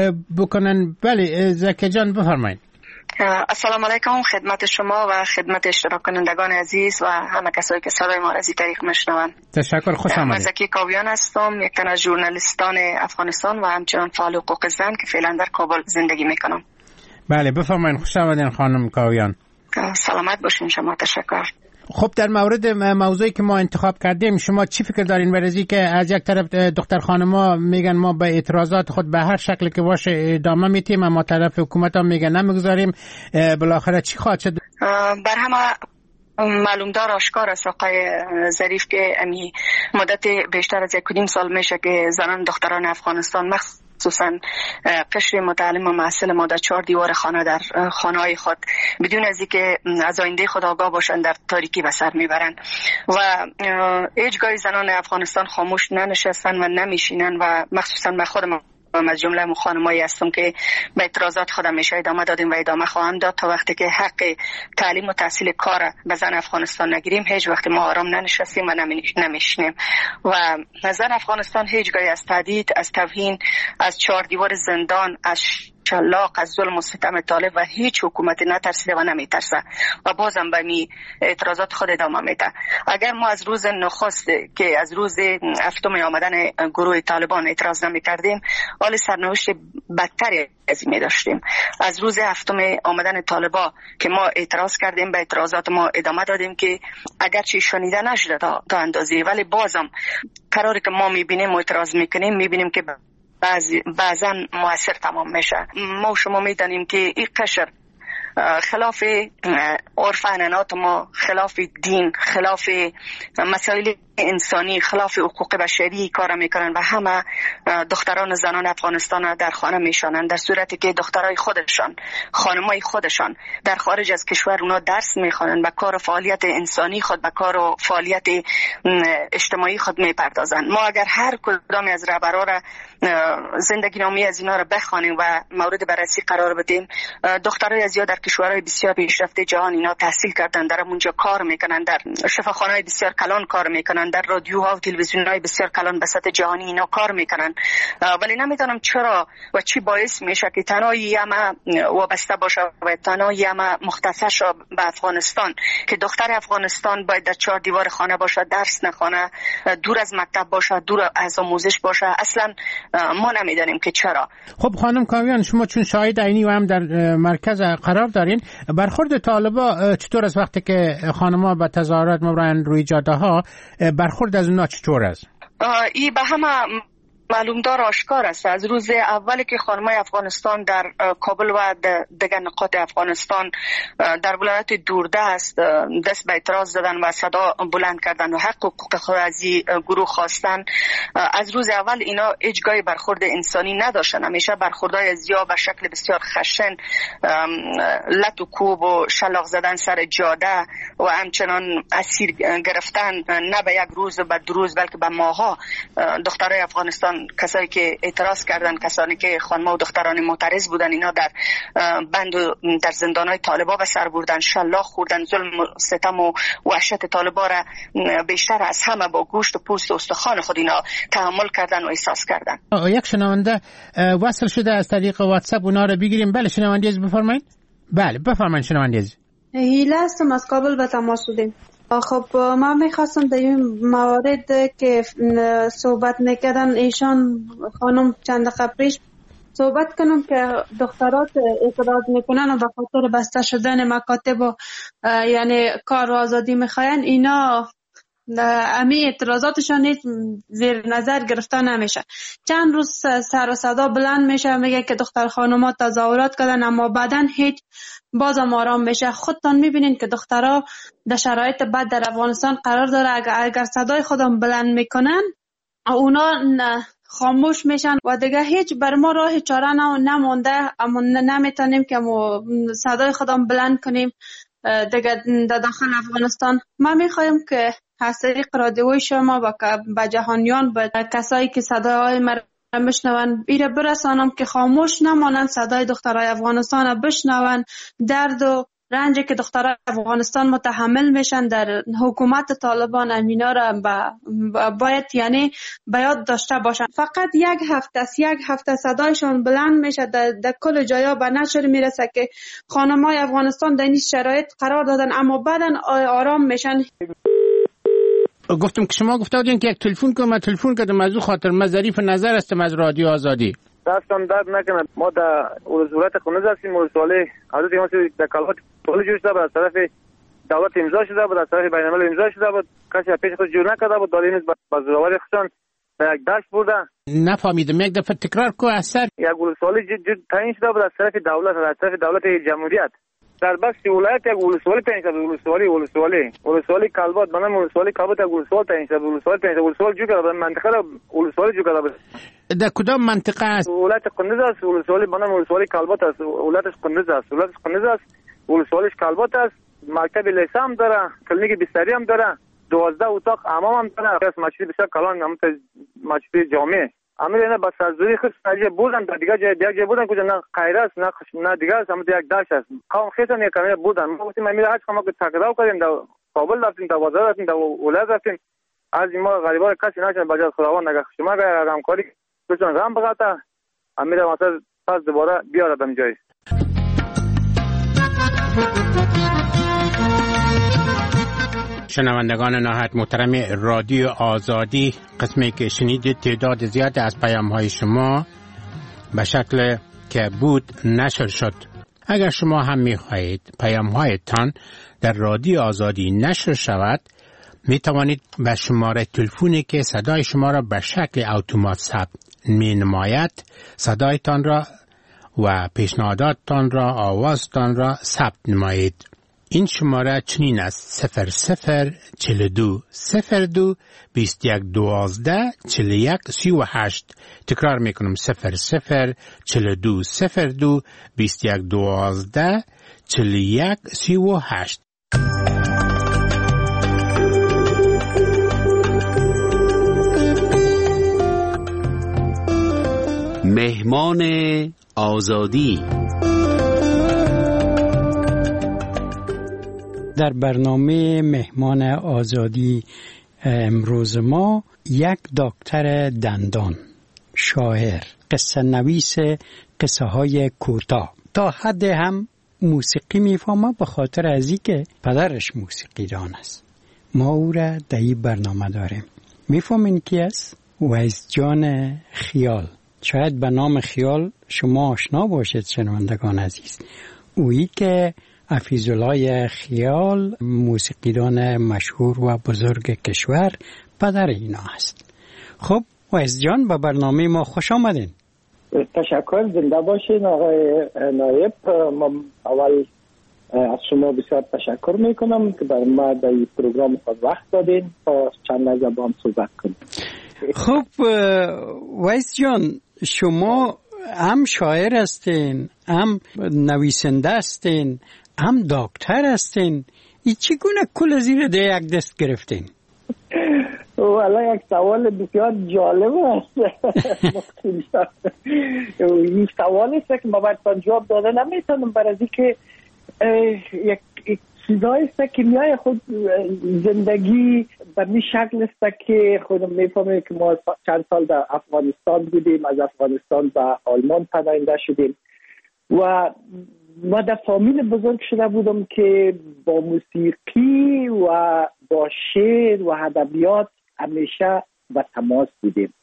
بکنن. بله زکی جان بفرمایید. السلام علیکم خدمت شما و خدمت اشتراک کنندگان عزیز و همه کسایی که صدای ما را از این طریق میشنوند. تشکر، خوش آمدید. من زکی کاویان هستم، یک تن از ژورنالیستان افغانستان و همچنان فعال حقوق زن که فعلا در کابل زندگی میکنم. بله بفرمایید. خوش آمدین خانم کاویان. سلامت باشین شما. تشکر. خب در مورد موضوعی که ما انتخاب کردیم شما چی فکر دارین؟ برای که از یک طرف دختر خانما میگن ما به اعتراضات خود به هر شکل که باشه ادامه میتیم، اما طرف حکومت هم میگن نمیگذاریم، بالاخره چی خواهد شد؟ بر همه معلوم دار آشکار است آقای ظریف که امی مدت بیشتر از یک کدیم سال میشه که زنان دختران افغانستان مخصوصا قشر متعلم و محصل ما در چهار دیوار خانه در خانه های خود بدون از اینکه از آینده خود آگاه باشن در تاریکی به سر میبرن و هیچگاه زنان افغانستان خاموش ننشستن و نمیشینن و مخصوصا من خودم از جمله خانمایی هستم که به اعتراضات خودم میشه ادامه دادیم و ادامه خواهم داد تا وقتی که حق تعلیم و تحصیل کار به زن افغانستان نگیریم. هیچ وقت ما آرام ننشستیم و نمیشنیم و زن افغانستان هیچگاهی از تهدید، از توهین، از چهار دیوار زندان، از شلاق، از ظلم و ستم طالب و هیچ حکومتی نترسیده و نمیترسه و بازم به می اعتراضات خود ادامه میده. اگر ما از روز نخست که از روز هفتم آمدن گروه طالبان اعتراض نمی کردیم، حال سرنوشت بدتری از این می داشتیم. از روز هفتم آمدن طالبا که ما اعتراض کردیم به اعتراضات ما ادامه دادیم که اگرچه شنیده نشده تا, تا اندازه، ولی بازم قراری که ما میبینیم و اعتراض میکنیم میبینیم که بعضا موثر تمام میشه. ما شما میدانیم که این قشر خلاف عرف عنعنات ما، خلاف دین، خلاف مسائل انسانی، خلاف حقوق بشری کار میکنن و همه دختران و زنان افغانستان در خانه میشانن، در صورتی که دخترای خودشان، خانمای خودشان در خارج از کشور اونا درس میخوانن، به کار و فعالیت انسانی خود، به کار و فعالیت اجتماعی خود میپردازن. ما اگر هر کدام از رهبرا را زندگی نامه از اینا را بخوانیم و مورد بررسی قرار بدیم، دخترای از یا در کشورهای بسیار پیشرفته جهان اینا تحصیل کردن، در اونجا کار میکنن، در شفاخانه‌های بسیار کلان کار میکنن، در رادیوها و تلویزیون‌های بسیار کلان به سطح جهانی اینا کار میکنن، ولی نمیدونم چرا و چی باعث میشه که تنها یما وابسته باشه و تنها یما مختصر شه به افغانستان که دختر افغانستان باید در چهار دیوار خانه باشه، درس نخونه، دور از مکتب باشه، دور از آموزش باشه. اصلا ما نمیدونیم که چرا. خب خانم کاویان، شما چون شاهد عینی و هم در مرکز قرار دارین، برخورد طالبا چطور است وقتی که خانم‌ها به تظاهرات میبرن روی جاده‌ها؟ برخورد از اونا چطور است؟ این به همه معلوم دار آشکار است. از روز اولی که خانم‌های افغانستان در کابل و دیگر نقاط افغانستان در ولایت دوردست دست به اعتراض زدن و صدا بلند کردن و حق حقوق خود از این گروه خواستن، از روز اول اینا هیچگاه برخورد انسانی نداشتن. همیشه برخوردهای زیاد به شکل بسیار خشن، لط و کوب و شلاق زدن سر جاده و همچنان اسیر گرفتن، نه به یک روز به دو روز بلکه به ماها دخترای افغانستان، کسایی که اعتراض کردن، کسانی که خانم‌ها و دختران معترض بودن، اینا در بند و در زندان‌های طالبا به سر بردن، شلاق خوردن، ظلم و ستم و وحشت طالبا را بیشتر از همه با گوشت و پوست و استخوان خود اینا تحمل کردن و احساس کردن. یک شنونده وصل شده از طریق واتساپ، اونا رو بگیریم. بله شنونده عزیز بفرمایید. بله بفرمایید شنونده عزیز. هیله هستم، از کابل به تماس شدیم. خب من میخواستم در این موارد که صحبت میکردن ایشان خانم چند دقیقه پیش صحبت کنم که دخترات اعتراض میکنن و به خاطر بسته شدن مکاتب و یعنی کار و آزادی میخواین، اینا امی اعتراضاتشان نیست زیر نظر گرفته نمیشه. چند روز سر و صدا بلند میشه، میگه که دختر خانوما تظاهرات کردن اما بعدن هیچ بازم آرام میشه. خودتان میبینین که دخترها در شرایط بد در افغانستان قرار داره، اگر, اگر صدای خودم بلند میکنن اونا خاموش میشن و دیگه هیچ بر ما راه چاره نمونده، اما نمیتونیم که صدای خودم بلند کنیم دیگه در داخل افغانستان. ما میخوایم که از طریق رادیوی شما با به جهانیان، به کسایی که صدای ما بشنون ایره برسانم که خاموش نمانند، صدای دخترای افغانستان بشنون، درد و رنجی که دخترای افغانستان متحمل میشن در حکومت طالبان، امینا را باید یعنی باید داشته باشن. فقط یک هفته است، یک هفته صدایشون بلند میشه، در, در کل جایا به نشر میرسه که خانمای افغانستان در این شرایط قرار دادن، اما بعداً آرام میشن. گفتم که شما گفته بودین که یک تلفن کنم، من تلفن کردم از او خاطر من ظریف نظر هستم از رادیو آزادی. دستم درد نکنه، ما در ولایت قندوز هستیم. ولسوالی حضرت امام در کلات پول جوش شده بود، از طرف دولت امضا شده بود، از طرف بین الملل امضا شده بود، کسی پیش خود جور نکرده بود، داده نیست با زوراوری خودشان در یک دشت بوده. نفهمیدم، یک دفعه تکرار کو اثر. یک ولسوالی جد تعیین شده بود از طرف دولت، از طرف دولت جمهوریت. در بخش ولایت یک ولسوالی تعیین شده، ولسوالی ولسوالی ولسوالی کلبات، بنام ولسوالی کلبات یک ولسوال تعیین شده، ولسوالی تعیین شده، ولسوال جو کرده، منطقه را ولسوالی جو کرده. در کدام منطقه است؟ ولایت قندوز است، ولسوالی بنام ولسوالی کلبات است، ولایتش قندوز است، ولایتش قندوز است، ولسوالیش کلبات است، مکتب لیسه هم داره، کلینیک بستری هم داره، دوازده اتاق حمام هم داره، از مسجد بسیار کلان، هم مسجد جامع. امیر اینا با سرزوری خود سریع بودن، در دیگه جای دیگه بودن کجا نه خیره است نه نه دیگه است، هم یک دشت است. قوم خیتون یک کمی بودن. ما گفتیم امیر حج ما که تقریبا کردیم، در کابل رفتیم، در بازار رفتیم، در ولایت رفتیم، از ما غریبا کسی نشد بجای خداوند نگه شما اگر همکاری بتون غم بغاته امیر مثلا پس دوباره بیاردم جای. شنوندگان نهایت محترم رادیو آزادی، قسمی که شنیدید تعداد زیاد از پیام های شما به شکل که بود نشر شد. اگر شما هم می خواهید پیام هایتان در رادیو آزادی نشر شود، می توانید به شماره تلفنی که صدای شما را به شکل اتومات ثبت می نماید صدایتان را و پیشنهاداتتان را، آوازتان را ثبت نمایید. این شماره چنین است: صفر صفر چل دو صفر دو بیست یک دوازده چل یک سی و هشت. تکرار میکنم: صفر صفر چل دو صفر دو بیست یک دوازده چل یک سی و هشت. مهمان آزادی. در برنامه مهمان آزادی امروز ما یک دکتر دندان، شاعر، قصه نویس قصه های کوتاه، تا حد هم موسیقی میفهمه به خاطر از اینکه پدرش موسیقی دان است. ما او را در این برنامه داریم. میفهمین کی است؟ ویس جان خیال. شاید به نام خیال شما آشنا باشید شنوندگان عزیز. اویی که حفیظالله خیال، موسیقیدان مشهور و بزرگ کشور، پدر اینا است. خب ویس جان، به برنامه ما خوش آمدین. تشکر، زنده باشین آقای نایب. ما اول از شما بسیار تشکر میکنم که برای ما در این پروگرام خود وقت دادین تا چند زبان صحبت کنیم. خب ویس جان، شما هم شاعر هستین، هم نویسنده هستین، هم دکتر هستین. ای چگونه کل زیر ده یک دست گرفتین؟ والا یک سوال بسیار جالب است. این سوال است که ما باید جواب داده نمیتونم، برای اینکه یک چیزایی است که میای خود زندگی به می شکل است که خودم میفهمم که ما چند سال در افغانستان بودیم، از افغانستان به آلمان پناهنده شدیم و ما در فامیل بزرگ شده بودم که با موسیقی و با شعر و ادبیات همیشه به تماس بودیم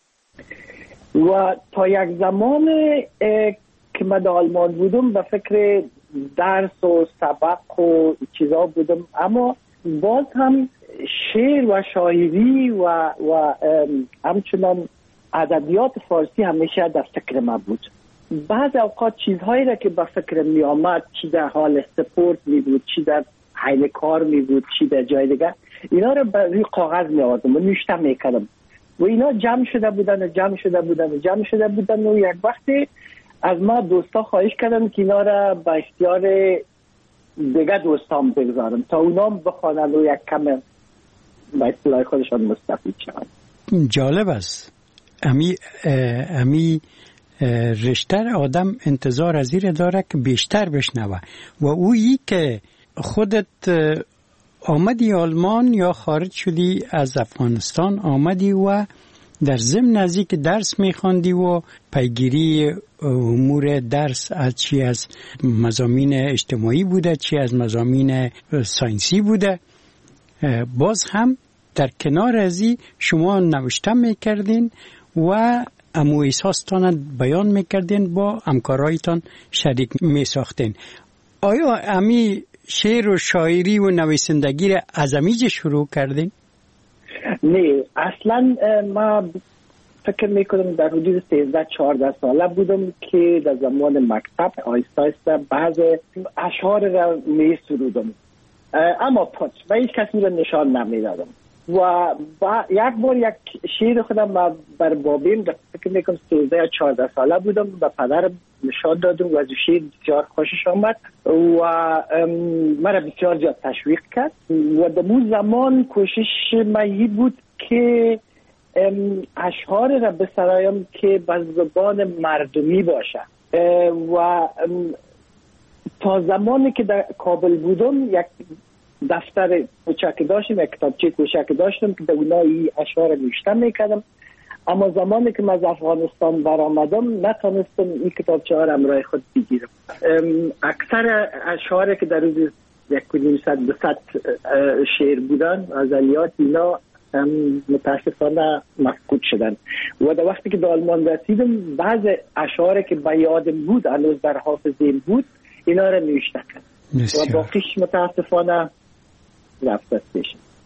و تا یک زمان که من در آلمان بودم به فکر درس و سبق و چیزا بودم، اما باز هم شعر و شاعری و, و همچنان ادبیات فارسی همیشه در فکر من بود. بعض اوقات چیزهایی را که به فکر می آمد، چی در حال سپورت می بود، چی در حین کار می بود، چی در جای دیگر، اینا را به روی کاغذ می آوردم و نوشته می کردم و اینا جمع شده بودن و جمع شده بودن و جمع شده بودن و یک وقتی از ما دوستا خواهش کردم که اینا را به اختیار دیگه دوستان بگذارم تا اونام بخوانند و یک کم به اصطلاح خودشان مستفید شوند. جالب است. امی امی رشتر آدم انتظار از این داره که بیشتر بشنوه و اویی که خودت آمدی آلمان یا خارج شدی از افغانستان آمدی و در ضمن نزدیک درس میخواندی و پیگیری امور درس از چی از مضامین اجتماعی بوده چی از مضامین ساینسی بوده، باز هم در کنار ازی شما نوشته میکردین و امو احساستان بیان میکردین با همکارایتان شریک میساختین. آیا امی شعر و شاعری و نویسندگی را از امیج شروع کردین؟ نه، اصلا ما فکر میکنم در حدود سیزده چهارده ساله بودم که در زمان مکتب آیسته آیسته بعض اشعار را می سرودم، اما پس و هیچ کسی را نشان نمیدادم و یک بار یک شعر خودم ما بر بابیم فکر میکنم سیزده چهارده ساله بودم و پدرم نشان دادم و از شعر بسیار خوشش آمد و مرا بسیار زیاد تشویق کرد و در اون زمان کوشش من بود که اشعار را بسرایم که به زبان مردمی باشه و تا زمانی که در کابل بودم یک دفتر کوچک داشتم، یک کتابچه کوچک داشتم که در اونها این اشعار نوشته میکردم، اما زمانی که من از افغانستان برآمدم نتونستم این کتابچه ها را همراه خود بگیرم. اکثر اشعاری که در روز یک و نیم صد دو صد شعر بودن غزلیات اینا متاسفانه مفقود شدن و در وقتی که به آلمان رسیدم بعض اشعاری که به یادم بود هنوز در حافظه‌ام بود اینا را نوشته کردم و باقیش متاسفانه رفت پیش.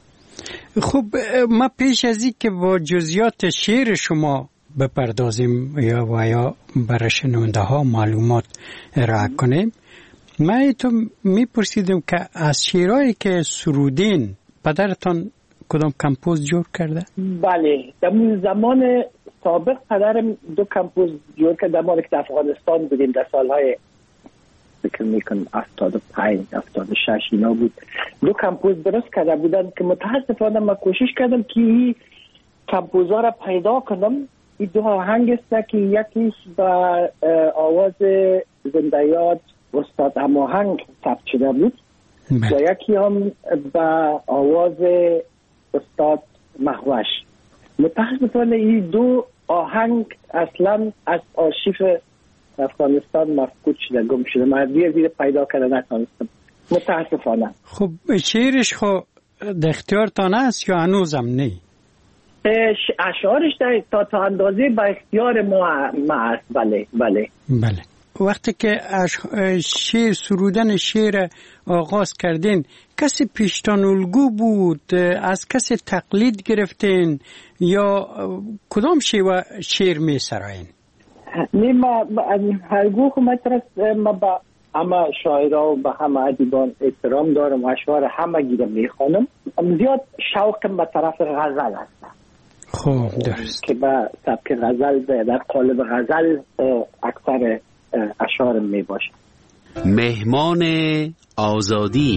خب ما پیش از این که با جزئیات شعر شما بپردازیم یا و یا برای شنونده ها معلومات ارائه کنیم، ما ایتون میپرسیدم که از شعرهایی که سرودین پدرتان کدام کمپوز جور کرده؟ بله، در زمان سابق پدرم دو کمپوز جور کرده. در مال که افغانستان بودیم در سالهای فکر میکنم هفتاد و پنج هفتاد و شش اینا بود، دو کمپوز درست کرده بودن که متاسفانه من کوشش کردم که این کمپوزها را پیدا کنم. این دو آهنگ است که یکیش با آواز زنده یاد استاد هماهنگ ثبت شده بود و یکی هم با آواز استاد مهوش. متاسفانه این دو آهنگ اصلا از آرشیو افغانستان مفقود شده، گم شده. من دیر دیر پیدا کرده نتونستم متاسفانه. خب شعرش خو در اختیارتان است یا هنوزم نه؟ اشعارش در تا تا اندازه با اختیار ما ما است. بله بله بله. وقتی که شعر سرودن شعر آغاز کردین کسی پیشتان الگو بود؟ از کسی تقلید گرفتین یا کدام شیوه شعر می سراین؟ نه، ما از هرگاه خودم ما با همه شاعرها و با همه ادیبان احترام دارم و اشعار همه گیرم میخوانم. زیاد شوقم به طرف غزل هستم. خوب درست. که با سبک غزل در قالب غزل اکثر اشعارم می باشه. مهمان آزادی.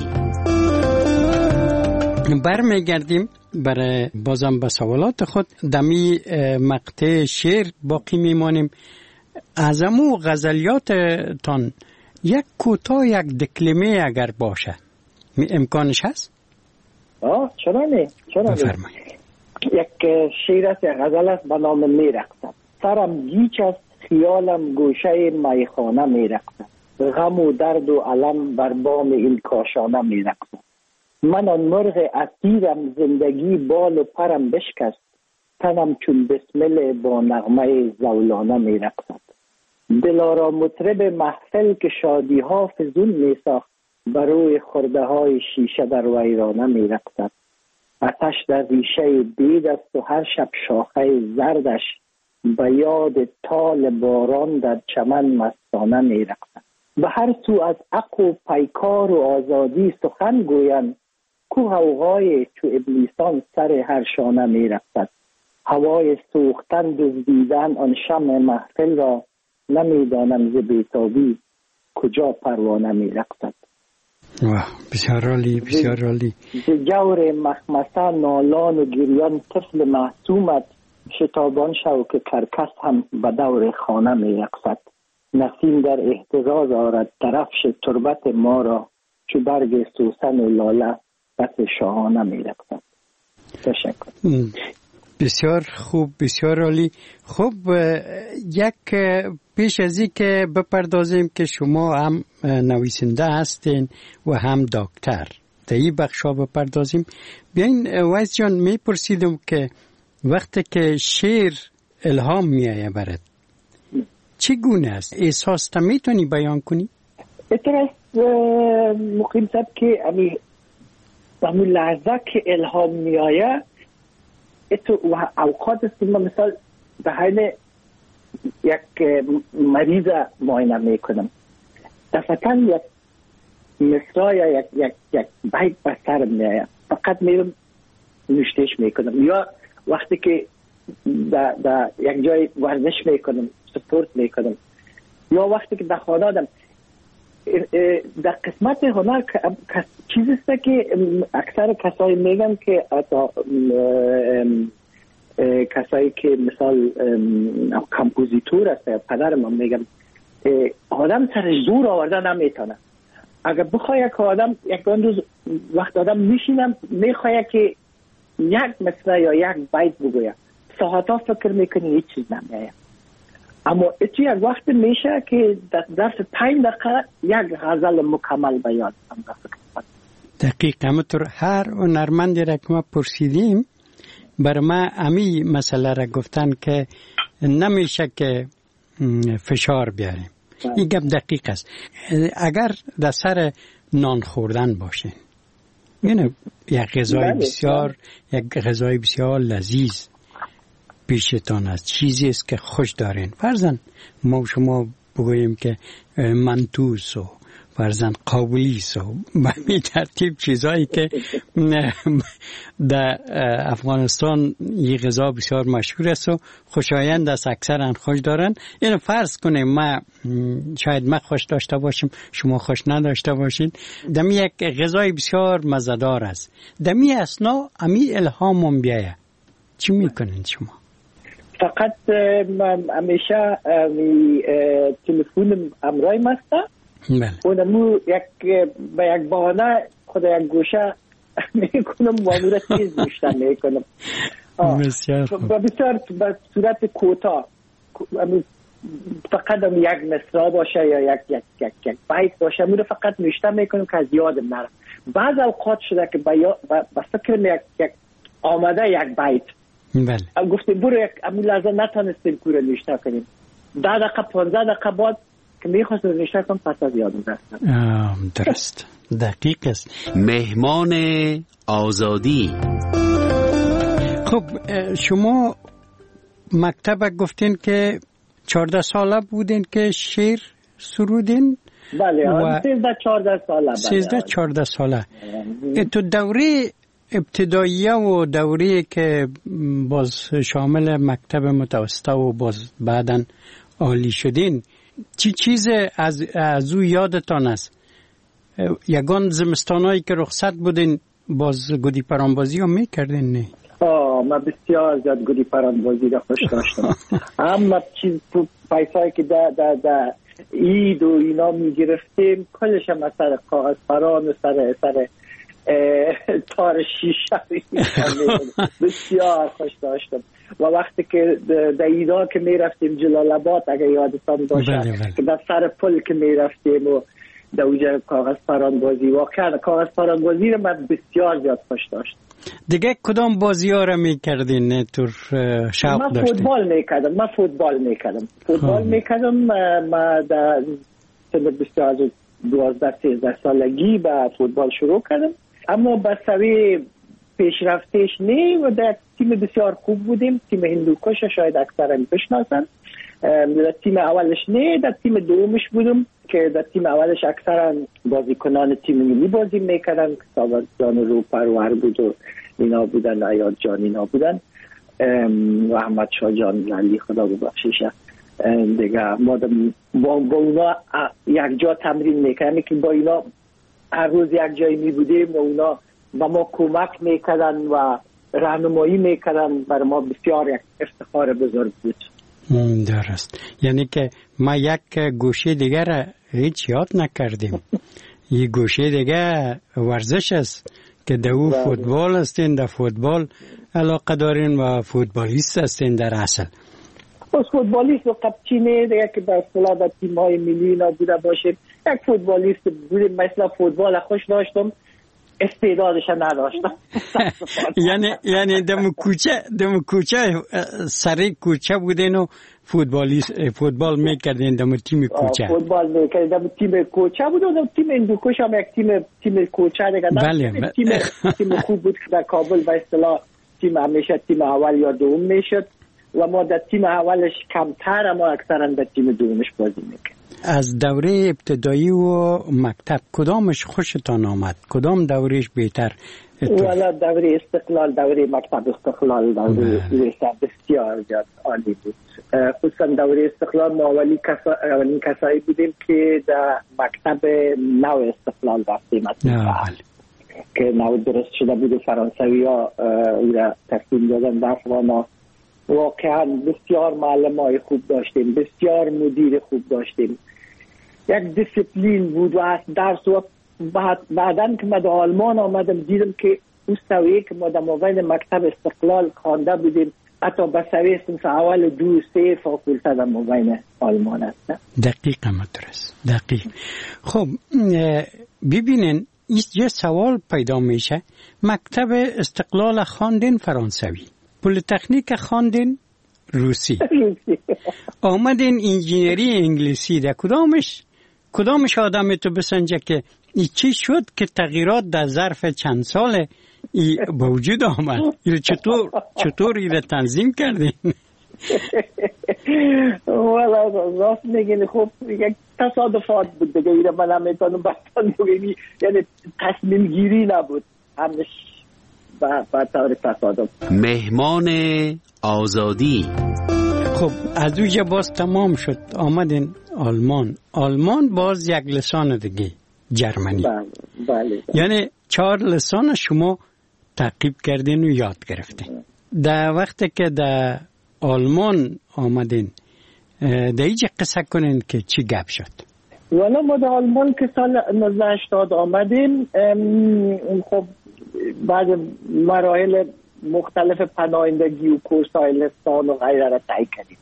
برمیگردیم برای بازم به سوالات خود. دمی مقطع شعر باقی میمانیم. از امو غزلیاتتان یک کوتاه یک دکلمه اگر باشه امکانش هست؟ آه چرا نه؟ چرا نه؟ بفرمایید. یک شعر است، یک غزل است به نام میرقصد. سرم گیچ است، خیالم گوشه میخانه میرقصد. غم و درد و علم بر بام این کاشانه میرقصد. من آن مرغ اسیرم، زندگی بال و پرم بشکست. تنم چون بسمل با نغمه زولانه میرقصد. دلارا مطرب محفل که شادی ها فزون میساخت، بر روی خرده های شیشه در ویرانه میرقصد. آتش در ریشه بید است و هر شب شاخه زردش، به یاد تال باران در چمن مستانه میرقصد. به هر سو از عقل و پیکار و آزادی سخن گویند، کو غوغای چو ابلیسان سر هر شانه میرقصد. هوای سوختن دزدیدن آن شمع محفل را، نمیدانم ز بیتابی کجا پروانه میرقصد. واه بسیار عالی بسیار عالی. جور مخمسه نالان و گریان طفل معصومت شتابان شو که کرکس هم به دور خانه می یقصد. نسیم در احتزاز آرد درفش تربت ما را چو برگ سوسن و لاله بس شاهانه می یقصد. تشکر. بسیار خوب بسیار عالی. خب یک پیش از این که بپردازیم که شما هم نویسنده هستین و هم دکتر در این بخشا بپردازیم، بیاین ویس جان میپرسیدم که وقتی که شعر الهام میایه برد چگونه است؟ احساس تا میتونی بیان کنی؟ بهتر است مقیم صاحب که امی امی لحظه که الهام میایه اتو اوقات است که من مثال به حال یک مریض معاینه میکنم، دفعتا یک مصرع یا یک یک یک بیت به سر میآید، فقط میرم نوشتهش میکنم. یا وقتی که در در یک جای ورزش میکنم سپورت میکنم، یا وقتی که در خانه آدم در قسمت هنر چیزی است که اکثر کسایی میگن که اتا کسایی که مثال کمپوزیتور است، پدر من میگم آدم سرش زور آوردن نمیتونه. اگر بخواه که آدم یک روز وقت آدم میشینم میخواه که یک مثلا یا یک بیت بگوید ساعتا فکر میکنی هیچ چیز نمیایه، اما اتو یک وقت میشه که در ظرف پنج دقیقه یک غزل مکمل بیان هم دفت. دقیق همونطور هر هنرمندی را که ما پرسیدیم بر ما امی مسئله را گفتن که نمیشه که فشار بیاریم. این گپ دقیق است. اگر در سر نان خوردن باشه یعنی یک غذای بسیار یک غذای بسیار لذیذ پیشتان است، چیزی است که خوش دارین، فرضاً ما شما بگوییم که منتوس و فرضاً قابلیس و به این ترتیب چیزایی که در افغانستان این غذا بسیار مشهور است و خوشایند است، اکثرا خوش دارن. اینو فرض کنیم ما شاید ما خوش داشته باشیم شما خوش نداشته باشین، دمی یک غذای بسیار مزه‌دار است، دمی اسنا امی الهامم بیایه چی میکنین شما؟ فقط همیشه تلفون امرای مسته اونمو یک به یک بانه خود یک گوشه میکنم و امور تیز میشتن میکنم بسیار بسیار به صورت کوتاه، فقط هم یک مصرع باشه یا یک یک یک یک بیت باشه امور فقط میشتن میکنم که از یادم نره. بعض اوقات شده که به فکرم یک یک آمده یک بیت بله گفتیم برو یک امور لحظه نتانستیم کوره نوشته کنیم، ده دقیقه پانزده دقیقه بعد که میخواستم نوشته کنم پس از یادم رفتم. درست دقیق است. مهمان آزادی. خب شما مکتب گفتین که چهارده ساله بودین که شعر سرودین؟ بله سیزده چهارده ساله. سیزده چهارده ساله. تو دوره ابتداییه و دوره که باز شامل مکتب متوسطه و باز بعداً عالی شدین چی چیز از از او یادتان است؟ یگان زمستانایی که رخصت بودین باز گودی پرانبازی هم میکردین نه؟ آه من بسیار زیاد گودی پرانبازی را خوش داشتم. اما چیز پیسایی که در در در عید و اینا میگرفتیم کلش هم سر کاغذ پران و سر سر تار شیشه بسیار خوش داشتم. و وقتی که در ایدا که می رفتیم جلال آباد اگر یادتان باشه بله بله. که در سر پل که می رفتیم و در اونجا کاغذ پران بازی واقعا کاغذ پران بازی رو من بسیار زیاد خوش داشتم. دیگه کدام بازی ها رو می کردین تو شوق من داشتین؟ فوتبال می کردم من فوتبال می کردم فوتبال می کردم من در سن بسیار دوازده سیزده سالگی با فوتبال شروع کردم، اما با سوی پیشرفتش نه و در تیم بسیار خوب بودیم، تیم هندوکش شاید اکثرا بشناسن. در تیم اولش نه در تیم دومش بودم که در تیم اولش اکثرا بازیکنان تیم ملی بازی میکردن، ساواک جان و روپرور بود و اینا بودن، عیاد جان اینا بودن و احمد شاه جان علی خدا ببخشیشه دیگه. ما با, با اونا یک جا تمرین میکردیم که با اینا هر روز یک جایی می بودیم و اونا به ما کمک میکردن و راهنمایی میکردن. برای ما بسیار یک افتخار بزرگ بود. درست. یعنی که ما یک گوشه دیگر هیچ یاد نکردیم. یک گوشه دیگه ورزش است که در او فوتبال هستین، در فوتبال علاقه دارین و فوتبالیست هستین در اصل. از فوتبالیست و قبچینه دیگه که در اصطلاح در تیم های ملی نبوده باشیم، یک فوتبالیست بودیم. مثلا فوتبال خوش داشتم، استعدادش نداشتم. یعنی یعنی دم کوچه دم کوچه سری کوچه بودین و فوتبالیست فوتبال میکردین دم تیم کوچه. فوتبال میکردین دم تیم کوچه بود و تیم هندوکش هم یک تیم تیم کوچه دیگه. بله. تیم تیم خوب بود که در کابل به اصطلاح تیم همیشه تیم اول یا دوم میشد و ما در تیم اولش کمتر، اما اکثرا در تیم دومش بازی میکردیم. از دوره ابتدایی و مکتب کدامش خوشتان آمد؟ کدام دورهش بهتر؟ والا دوره استقلال، دوره مکتب استقلال دوره بسیار زیاد عالی بود. خصوصا دوره استقلال ما اولی کسا... اولین کسایی بودیم که در مکتب نو استقلال رفتیم که نو درست شده بود. فرانسوی ها او را ترتیب دادن در افغان. واقعا بسیار معلم های خوب داشتیم، بسیار مدیر خوب داشتیم، یک دیسیپلین بود و از درس. و بعد بعدن که ما در آلمان آمدم دیدم که اون سویه که ما در مابین مکتب استقلال خوانده بودیم حتی به سویه صنف اول دو سه فاکولته در مابین آلمان است. دقیقا مدرس دقیق. خب ببینین یه سوال پیدا میشه. مکتب استقلال خواندین فرانسوی، پلیتکنیک خواندین روسی، آمدین انجینری انگلیسی. در کدامش کدامش آدم تو بسنجه که ای چی شد که تغییرات در ظرف چند سال ای به وجود آمد؟ ای چطور چطور ای تنظیم کردین؟ والا راست میگین. خب یک تصادفات بود دیگه. ایره من هم میتونم بستان بگیمی، یعنی تصمیم گیری نبود، همش با طور تصادف. مهمان آزادی. خب از اوجه باز تمام شد، آمدین آلمان. آلمان باز یک لسان دیگه، جرمنی. بله بله. یعنی چهار لسان شما تعقیب کردین و یاد گرفتین. در وقتی که در آلمان آمدین در ایجا قصه کنین که چی گپ شد؟ والا ما در آلمان که سال نوزده هشتاد آمدیم، خب بعد مراحل مختلف پناهندگی و کورس‌های لسان و غیره را طی کردیم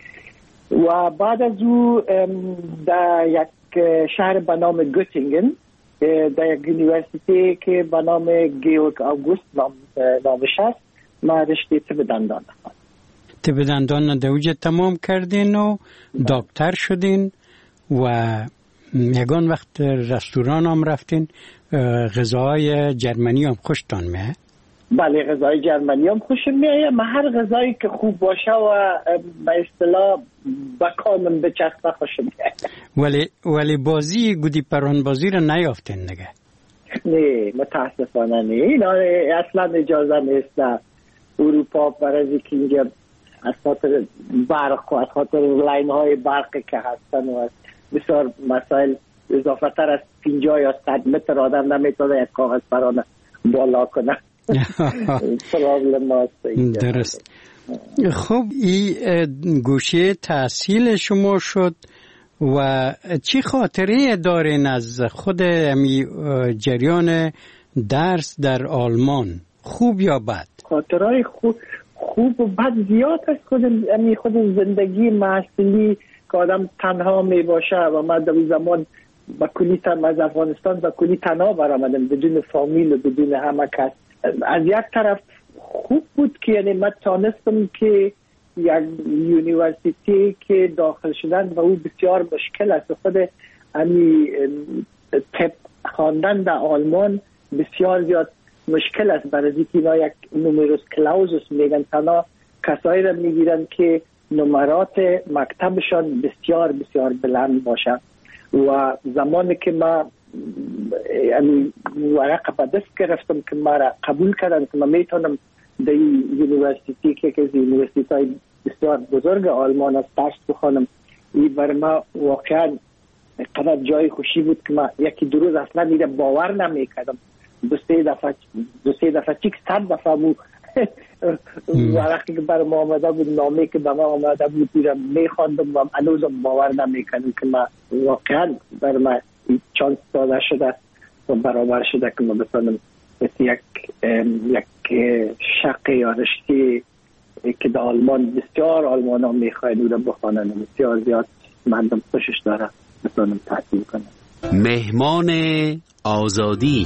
و بعد از او در یک شهر به نام گوتینگن در یک یونیورسیتی که به نام گیورگ آگوست نام نامش است ما رشته طب دندان خواندم. طب دندان در اوجه تمام کردین و دکتر شدین و یگان وقت رستوران هم رفتین. غذاهای جرمنی هم خوشتان میه؟ بله غذای جرمنی هم خوشم میه. من هر غذایی که خوب باشه و به اصطلاح بکامم به چسبه خوشم میه. ولی ولی بازی گودی پران بازی رو نیافتین نگه؟ نه متاسفانه نه. اینا اصلا اجازه نیست در اروپا برای که اینجا از خاطر برق و از خاطر لاین های برقی که هستن و بسیار مسائل اضافه تر از پنجاه یا صد متر آدم نمیتونه یک کاغذ پرانه بالا کنه. پرابلم هست. درست. خب این گوشه تحصیل شما شد و چی خاطره دارین از خود امی جریان درس در آلمان، خوب یا بد؟ خاطرهای خوب خوب و بد زیاد است. خود امی خود زندگی محصولی که آدم تنها می باشه و من در زمان با کلی تن از افغانستان با کلی تنها برآمدم بدون فامیل و بدون همه کس. از یک طرف خوب بود که یعنی من تانستم که یک یونیورسیتی که داخل شدن و او بسیار مشکل است. خود امی طب خواندن در آلمان بسیار زیاد مشکل است برای اینکه اینا یک نومروس کلاوزوس میگن، تنها کسایی را میگیرن که نمرات مکتبشان بسیار بسیار بلند باشه. و زمانی که ما یعنی ورقه به دست گرفتم که ما را قبول کردن که ما میتونم در یونیورسیتی که که یونیورسیتی های بسیار بزرگ آلمان است درس بخوانم، این برای ما واقعا قدر جای خوشی بود که من یکی دو روز اصلا میره باور نمیکردم. دو سه دفعه دو سه دفعه چیک صد دفعه بود ورقی که برای ما آمده بود، نامه که به ما آمده بود میخواندم و هنوزم باور نمیکردم که من واقعا برای من چانس داده شده و برابر شده که ما بتونم یک یک شق یا رشته که در آلمان بسیار آلمان ها میخواین او را بخوانن، بسیار زیاد مردم خوشش داره بتونم تحصیل کنم. مهمان آزادی.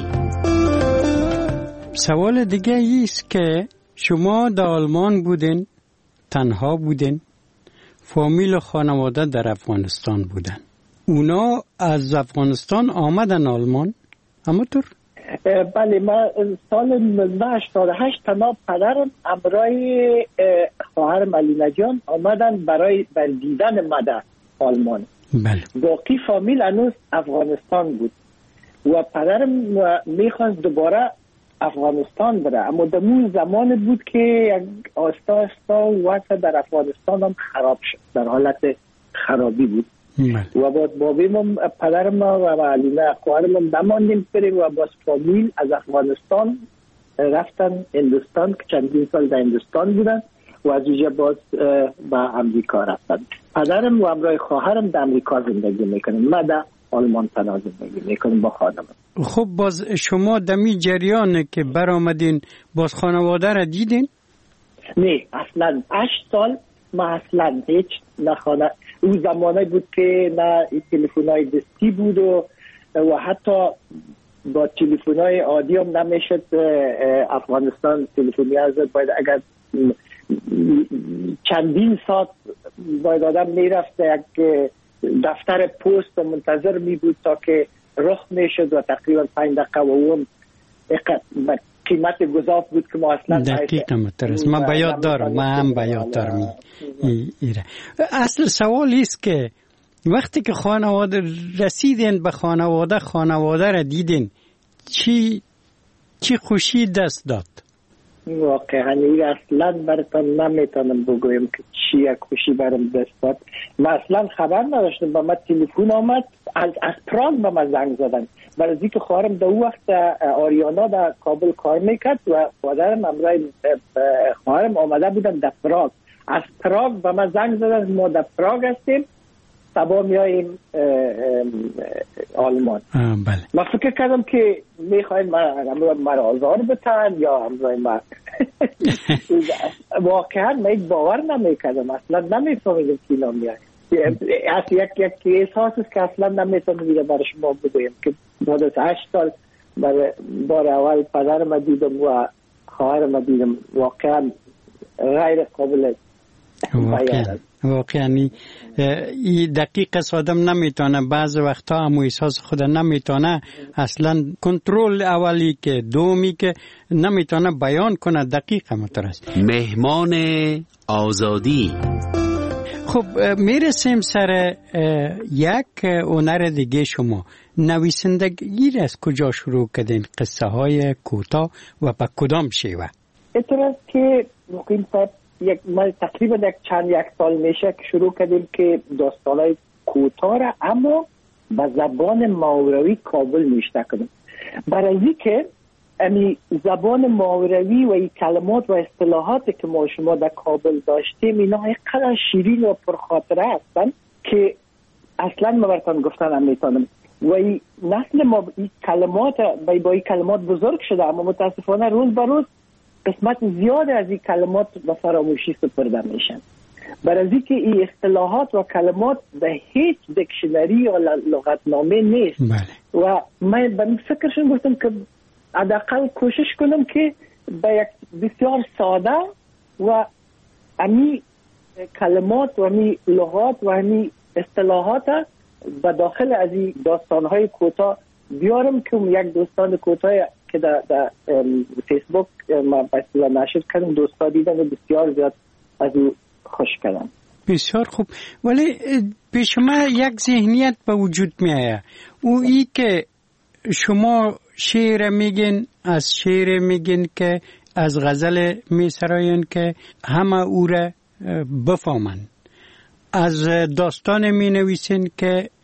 سوال دیگه ایست که شما در آلمان بودین، تنها بودین، فامیل و خانواده در افغانستان بودن. اونا از افغانستان آمدن آلمان؟ همونطور؟ بله، من سال نوزده هشتاد و هشت تنها پدرم همراه خواهرم علی نجان آمدن برای بر دیدن مادر آلمان. بله. باقی فامیل هنوز افغانستان بود و پدرم میخواست دوباره افغانستان بره، اما در اون زمان بود که یک آستا آستا وضع در افغانستان هم خراب شد، در حالت خرابی بود. مم. و با بابیم پدرم و علینا خواهرم نماندیم بریم و باز فامیل از افغانستان رفتن هندوستان که چندین سال در هندوستان بودن و از اونجا باز به امریکا رفتن. پدرم و همراه خواهرم در امریکا زندگی میکنن، من در آلمان تنها زندگی میکنم با خانم. خب باز شما دمی جریانه که برآمدین باز خانواده را دیدین؟ نه اصلا هشت سال ما اصلا هیچ نخانه. اون زمانه بود که نه تلفن های دستی بود و, و حتی با تلفن های عادی هم نمیشد افغانستان تلفنی از باید اگر چندین ساعت باید آدم میرفت یک دفتر پست و منتظر می بود تا که رخ میشد و تقریبا پنج دقیقه و اون قیمت گذاف بود که ما اصلا دقیقا مترس من بیاد دارم من هم بیاد دارم ایره. اصل سوال ایست که وقتی که خانواده رسیدین به خانواده خانواده را دیدین چی چی خوشی دست داد؟ واقعا این اصلا براتون نمیتونم بگویم که چی یک خوشی برام دست داد. من اصلا خبر نداشتم، با من تلفن آمد از از پراگ به من زنگ زدن، برای اینکه خواهرم در اون وقت آریانا در کابل کار میکرد و پدرم همراه خواهرم آمده بودن در پراگ. از پراگ به من زنگ زدن ما در پراگ هستیم، صبح میاییم آلمان. بله. من فکر کردم که میخوایم مرا آزار بتن یا همراه من واقعا من باور نمیکردم، اصلا نمیفهمیدم که اینا میاد. از یک یک احساس است که اصلا نمیتونم برای شما بگویم که بعد از هشت سال بار اول پدرم دیدم و خواهرم دیدم، واقعا غیر قابل بیان. واقعا این دقیق است، آدم نمیتونه بعض وقتا هم احساس خود نمیتونه اصلا کنترل اولی که دومی که نمیتونه بیان کنه. دقیق مترس. مهمان آزادی. خب میرسیم سر یک هنر دیگه. شما نویسندگی را از کجا شروع کردین؟ قصه های کوتاه و با کدام شیوه؟ اطلاع که مقیم صاحب یک ما تقریبا یک چند یک سال میشه که شروع کردیم که داستانای کوتاه را اما با زبان ماوروی کابل نوشته کنیم. برای اینکه امی زبان ماوروی و این کلمات و اصطلاحاتی که ما شما در کابل داشتیم اینا اینقدر شیرین و پرخاطره هستن که اصلا ما براتون گفتن نمیتونم. و این نسل ما این کلمات با این کلمات بزرگ شده، اما متاسفانه روز به روز قسمت زیاد از این کلمات به فراموشی سپرده میشن. برای اینکه این اصطلاحات و کلمات به هیچ دیکشنری یا لغتنامه نیست. بله. و من به این فکرشون گفتم که حداقل کوشش کنم که به یک بسیار ساده و امی کلمات و امی لغات و امی اصطلاحات به داخل از این داستانهای کوتاه بیارم که یک داستان کوتاه که در, در فیسبوک ما بسیار نشر کردم، دوستا دیدن و بسیار زیاد از او خوش کردم. بسیار خوب. ولی پیش ما یک ذهنیت به وجود می آید، او ای که شما شعر میگین، از شعر میگین که از غزل میسراین که همه او را بفهمن، از داستان می نویسین که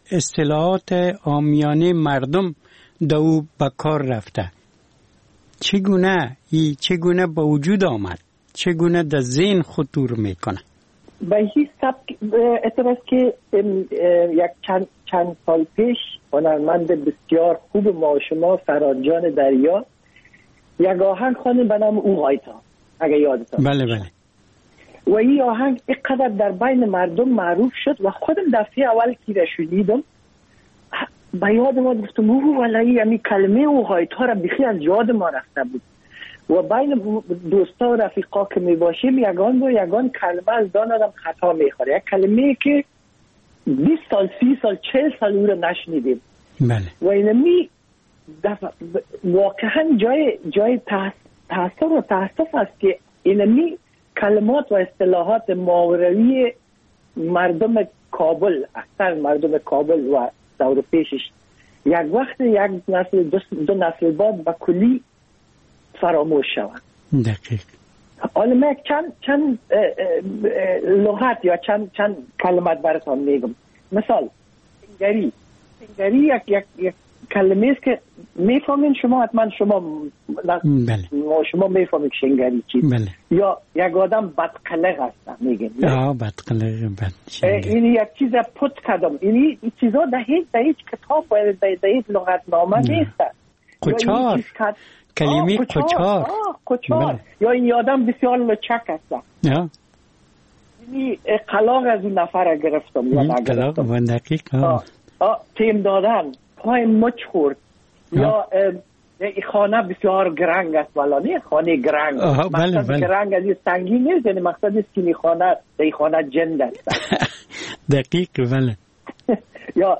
اصطلاحات عامیانه مردم دو به کار رفته. چگونه ای چگونه به وجود آمد؟ چگونه در ذهن خطور میکنه؟ به هیچ سبک اعتراض که یک چند, چند سال پیش هنرمند بسیار خوب ما شما فرانجان دریا یک آهنگ خوانید به نام او غایتا، اگه یادتان. بله بله. و این آهنگ اینقدر در بین مردم معروف شد و خودم دفعه اول که را شنیدم به یاد ما گفتم اوه والله همین کلمه او غایتا را بخی از یاد ما رفته بود. و بین دوستا و رفیقا که می باشیم یگان و یگان کلمه از دان آدم خطا میخوره، یک کلمه که بیست سال سی سال چهل سال او را نشنیدیم. بله. و اینمی واقعا جای جای تأثیر و تأسف است که اینمی کلمات و اصطلاحات ماوروی مردم کابل، اکثر مردم کابل و دور پیشش یک وقت یک نسل دو, دو نسل بعد به کلی فراموش شود. دقیق. حالا من چند چند لغت یا چند چند کلمات براتون میگم. مثال سنگری. سنگری یک یک یک کلمه است که میفهمین شما، حتما شما بله. شما میفهمید شنگری چی. بله. یا یک آدم بدقلق هست میگن. آه بدقلق بد. این یک چیز پت کردم. این چیزا در هیچ در هیچ کتاب و در هیچ لغت نامه نیست. قچار. کلمه قچار. قچار. یا این آدم بسیار لچک هست. یا. این قلاق از این نفر گرفتم یا نگرفتم. قلاق و دقیق. آه. آه. تیم دادن. پای مچ خورد. یا خانه بسیار گرنگ است، ولی نه خانه گرنگ. مقصد بله گرنگ از سنگین نیست، یعنی مقصد است که خانه در خانه جند است. دقیق بله. یا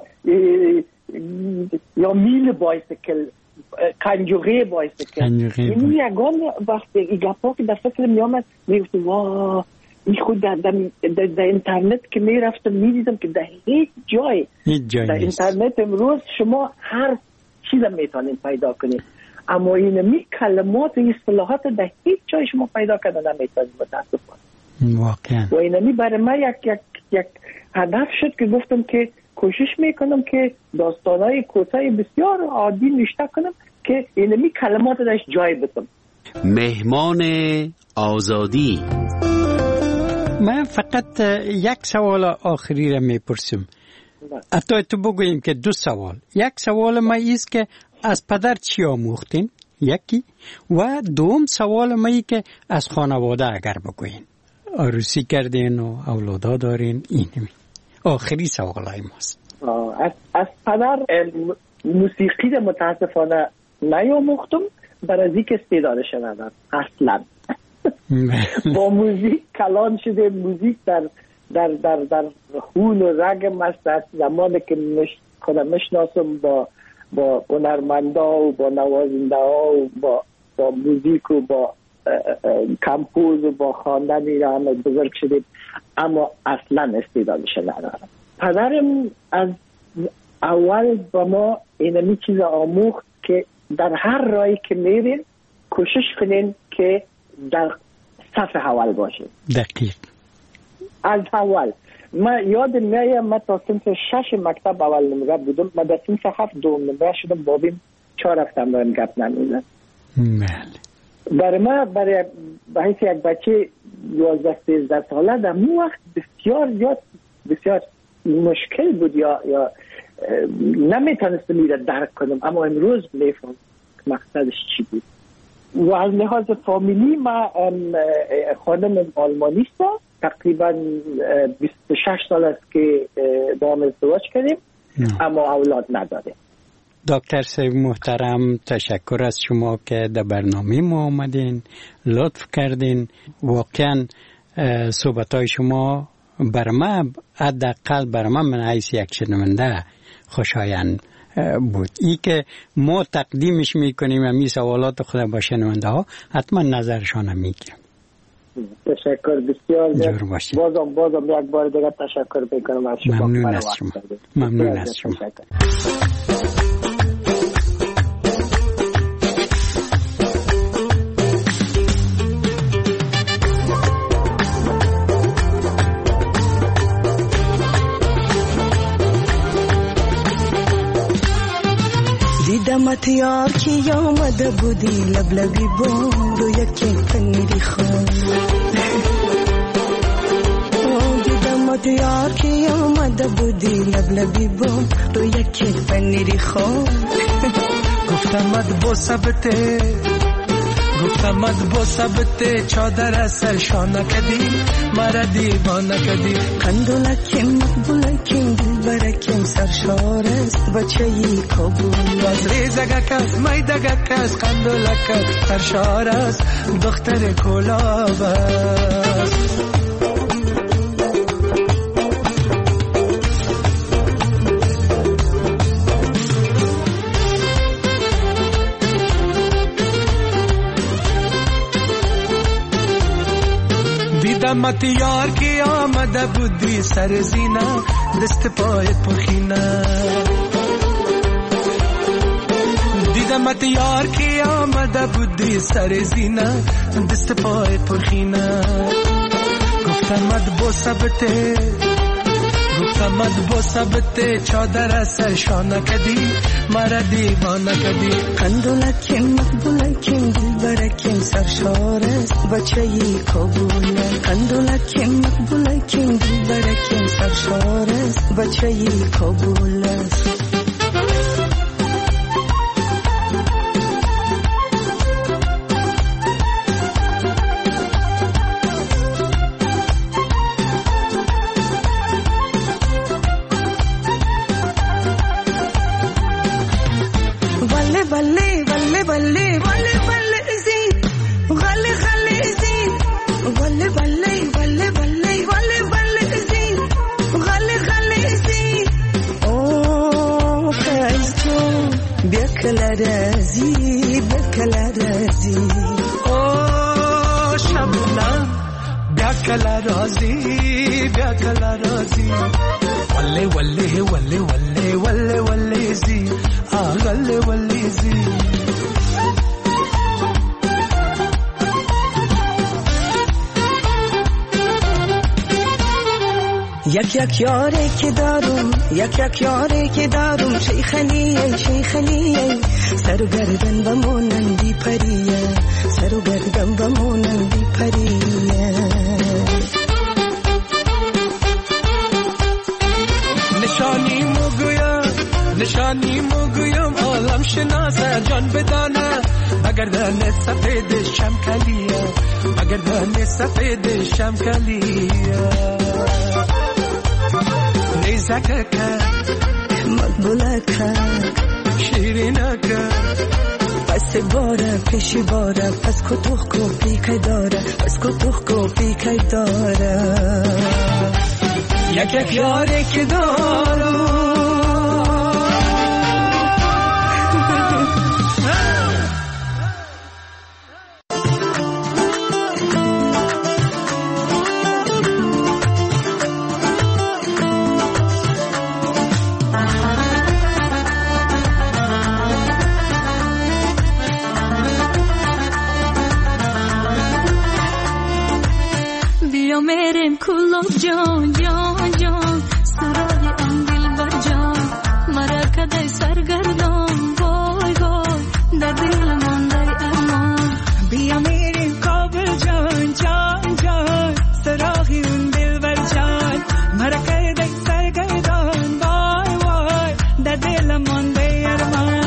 یا میل بایسکل، کنجوغه بایسکل. این یگان وقتی این گپا که در فکر می آمد میگفت واه این خود در, در, در, در اینترنت که می رفتم می دیدم که در هیچ جای هیچ جای در نیست. اینترنت امروز شما هر چیز میتونید پیدا کنید، اما این می کلمات و اصطلاحات در هیچ جای شما پیدا کردن نمیتونید متاسفانه. واقعا. و این برای من یک یک یک هدف شد که گفتم که کوشش میکنم که داستانهای کوتاه بسیار عادی نوشته کنم که این می کلمات درش جای بدم. مهمان آزادی. من فقط یک سوال آخری را میپرسم. حتی تو بگوییم که دو سوال. یک سوال ما ایست که از پدر چی آموختین؟ یکی. و دوم سوال ما ای که از خانواده اگر بگویین. عروسی کردین و اولادا دارین، اینمی. آخری سوال های ماست. از, از پدر موسیقی را متاسفانه نیاموختم، برای از که استعدادش ندارم اصلا. با موزیک کلان شده، موزیک در در در در خون و رگم است. از زمانی که مش خودم مشناسم با با هنرمندا و با نوازنده ها و با با موزیک و با کمپوز و با خواندن اینا همه بزرگ شدیم، اما اصلا استعدادش ندارم. پدرم از اول با ما اینمی چیز آموخت که در هر راهی که میرین کوشش کنین که در صف اول باشه. دقیق. از اول من یاد میایم من تا صنف شش مکتب اول نمره بودم، من در صنف هفت دوم نمره شدم، بابیم چهار هفتم دارم گپ نمیزد. بله. برای من برای به حیث یک بچه یازده سیزده ساله در اون وقت بسیار زیاد بسیار مشکل بود یا یا نمیتونستم میره درک کنم، اما امروز میفهم مقصدش چی بود. و از لحاظ فامیلی ما خانم آلمانیست، تقریبا بیست و شش سال است که با هم ازدواج کردیم، اما اولاد نداریم. دکتر صاحب محترم، تشکر از شما که در برنامه ما آمدین، لطف کردین. واقعا صحبتهای شما بر من، حداقل بر من من حیث یک شنونده خوشایند بود. ای که ما تقدیمش میکنیم همین سوالات خود با شنونده ها، حتما نظرشان هم میگیرم. تشکر بسیار. جور باشید. بازم بازم یک بار دیگه تشکر میکنم از شما. ممنون از شما. ممنون از شما. دیدمت یار که آمده بودی لبلبی بام رو یکی پنیری خون دیدمت یار که آمده بودی لبلبی بام رو یکی پنیری خون گفتمت با ثبته گفتمت با ثبته چادر سر شانه کدی مرا دیوانه کدی قندولکیم مقبولکیم دلبرکیم سرشار است بچه ای کابل از ریزگه کس میدگه کس قندولک سرشار است دختر کلاب است دیدمت یار که آمده بودی سر زینه دست پایت پرخینه دیدمت یار که آمده بودی سر زینه دست پایت پرخینه گفتمت با ثبته گفتمت با ثبته چادر سر شانه کدی مرا دیوانه کدی قندولکیم مقبولکیم دلبرکیم سرشار است بچه ای کابل قندولکیم مقبولکیم دلبرکیم سرشار است بچه ای کابل است رازی بکلا رازی او شبنم بکلا رازی بکلا رازی وله وله وله وله وله وله زی آغله وله زی یک یک یاره که دارم یک یک یاره که دارم شیخلیه شیخلیه سر و گردن بمونن بی پریه سر و گردن بمونن بی پریه نشانی مگویم نشانی مگویم عالم شناسه جان بدانه اگر دن سفید شمکلیه اگر دن سفید شمکلیه نیزکک مقبولک شیرینک پس باره پیشی باره پس کتوخ کو پیکای داره پس کتوخ کو پیکای داره یک یک یاره که دارم میرم کلو جان جان جان سراغ ام دل بر جان مرا کدای سرگردان وای وای در دل مانده ارمان بیا میریم کابل جان جان جان سراغ ام دل بر جان مرا کدای سرگردان وای وای در دل مانده ارمان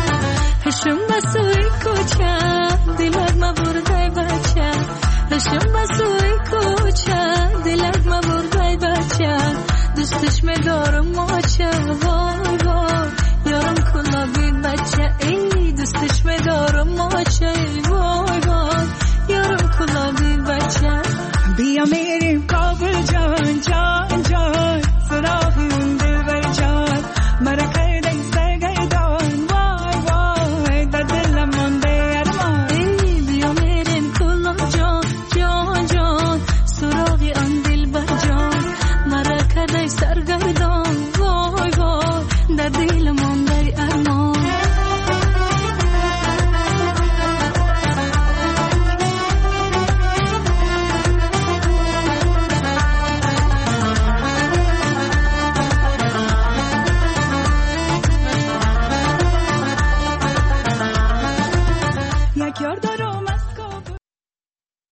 دلار ما برده بچه دشم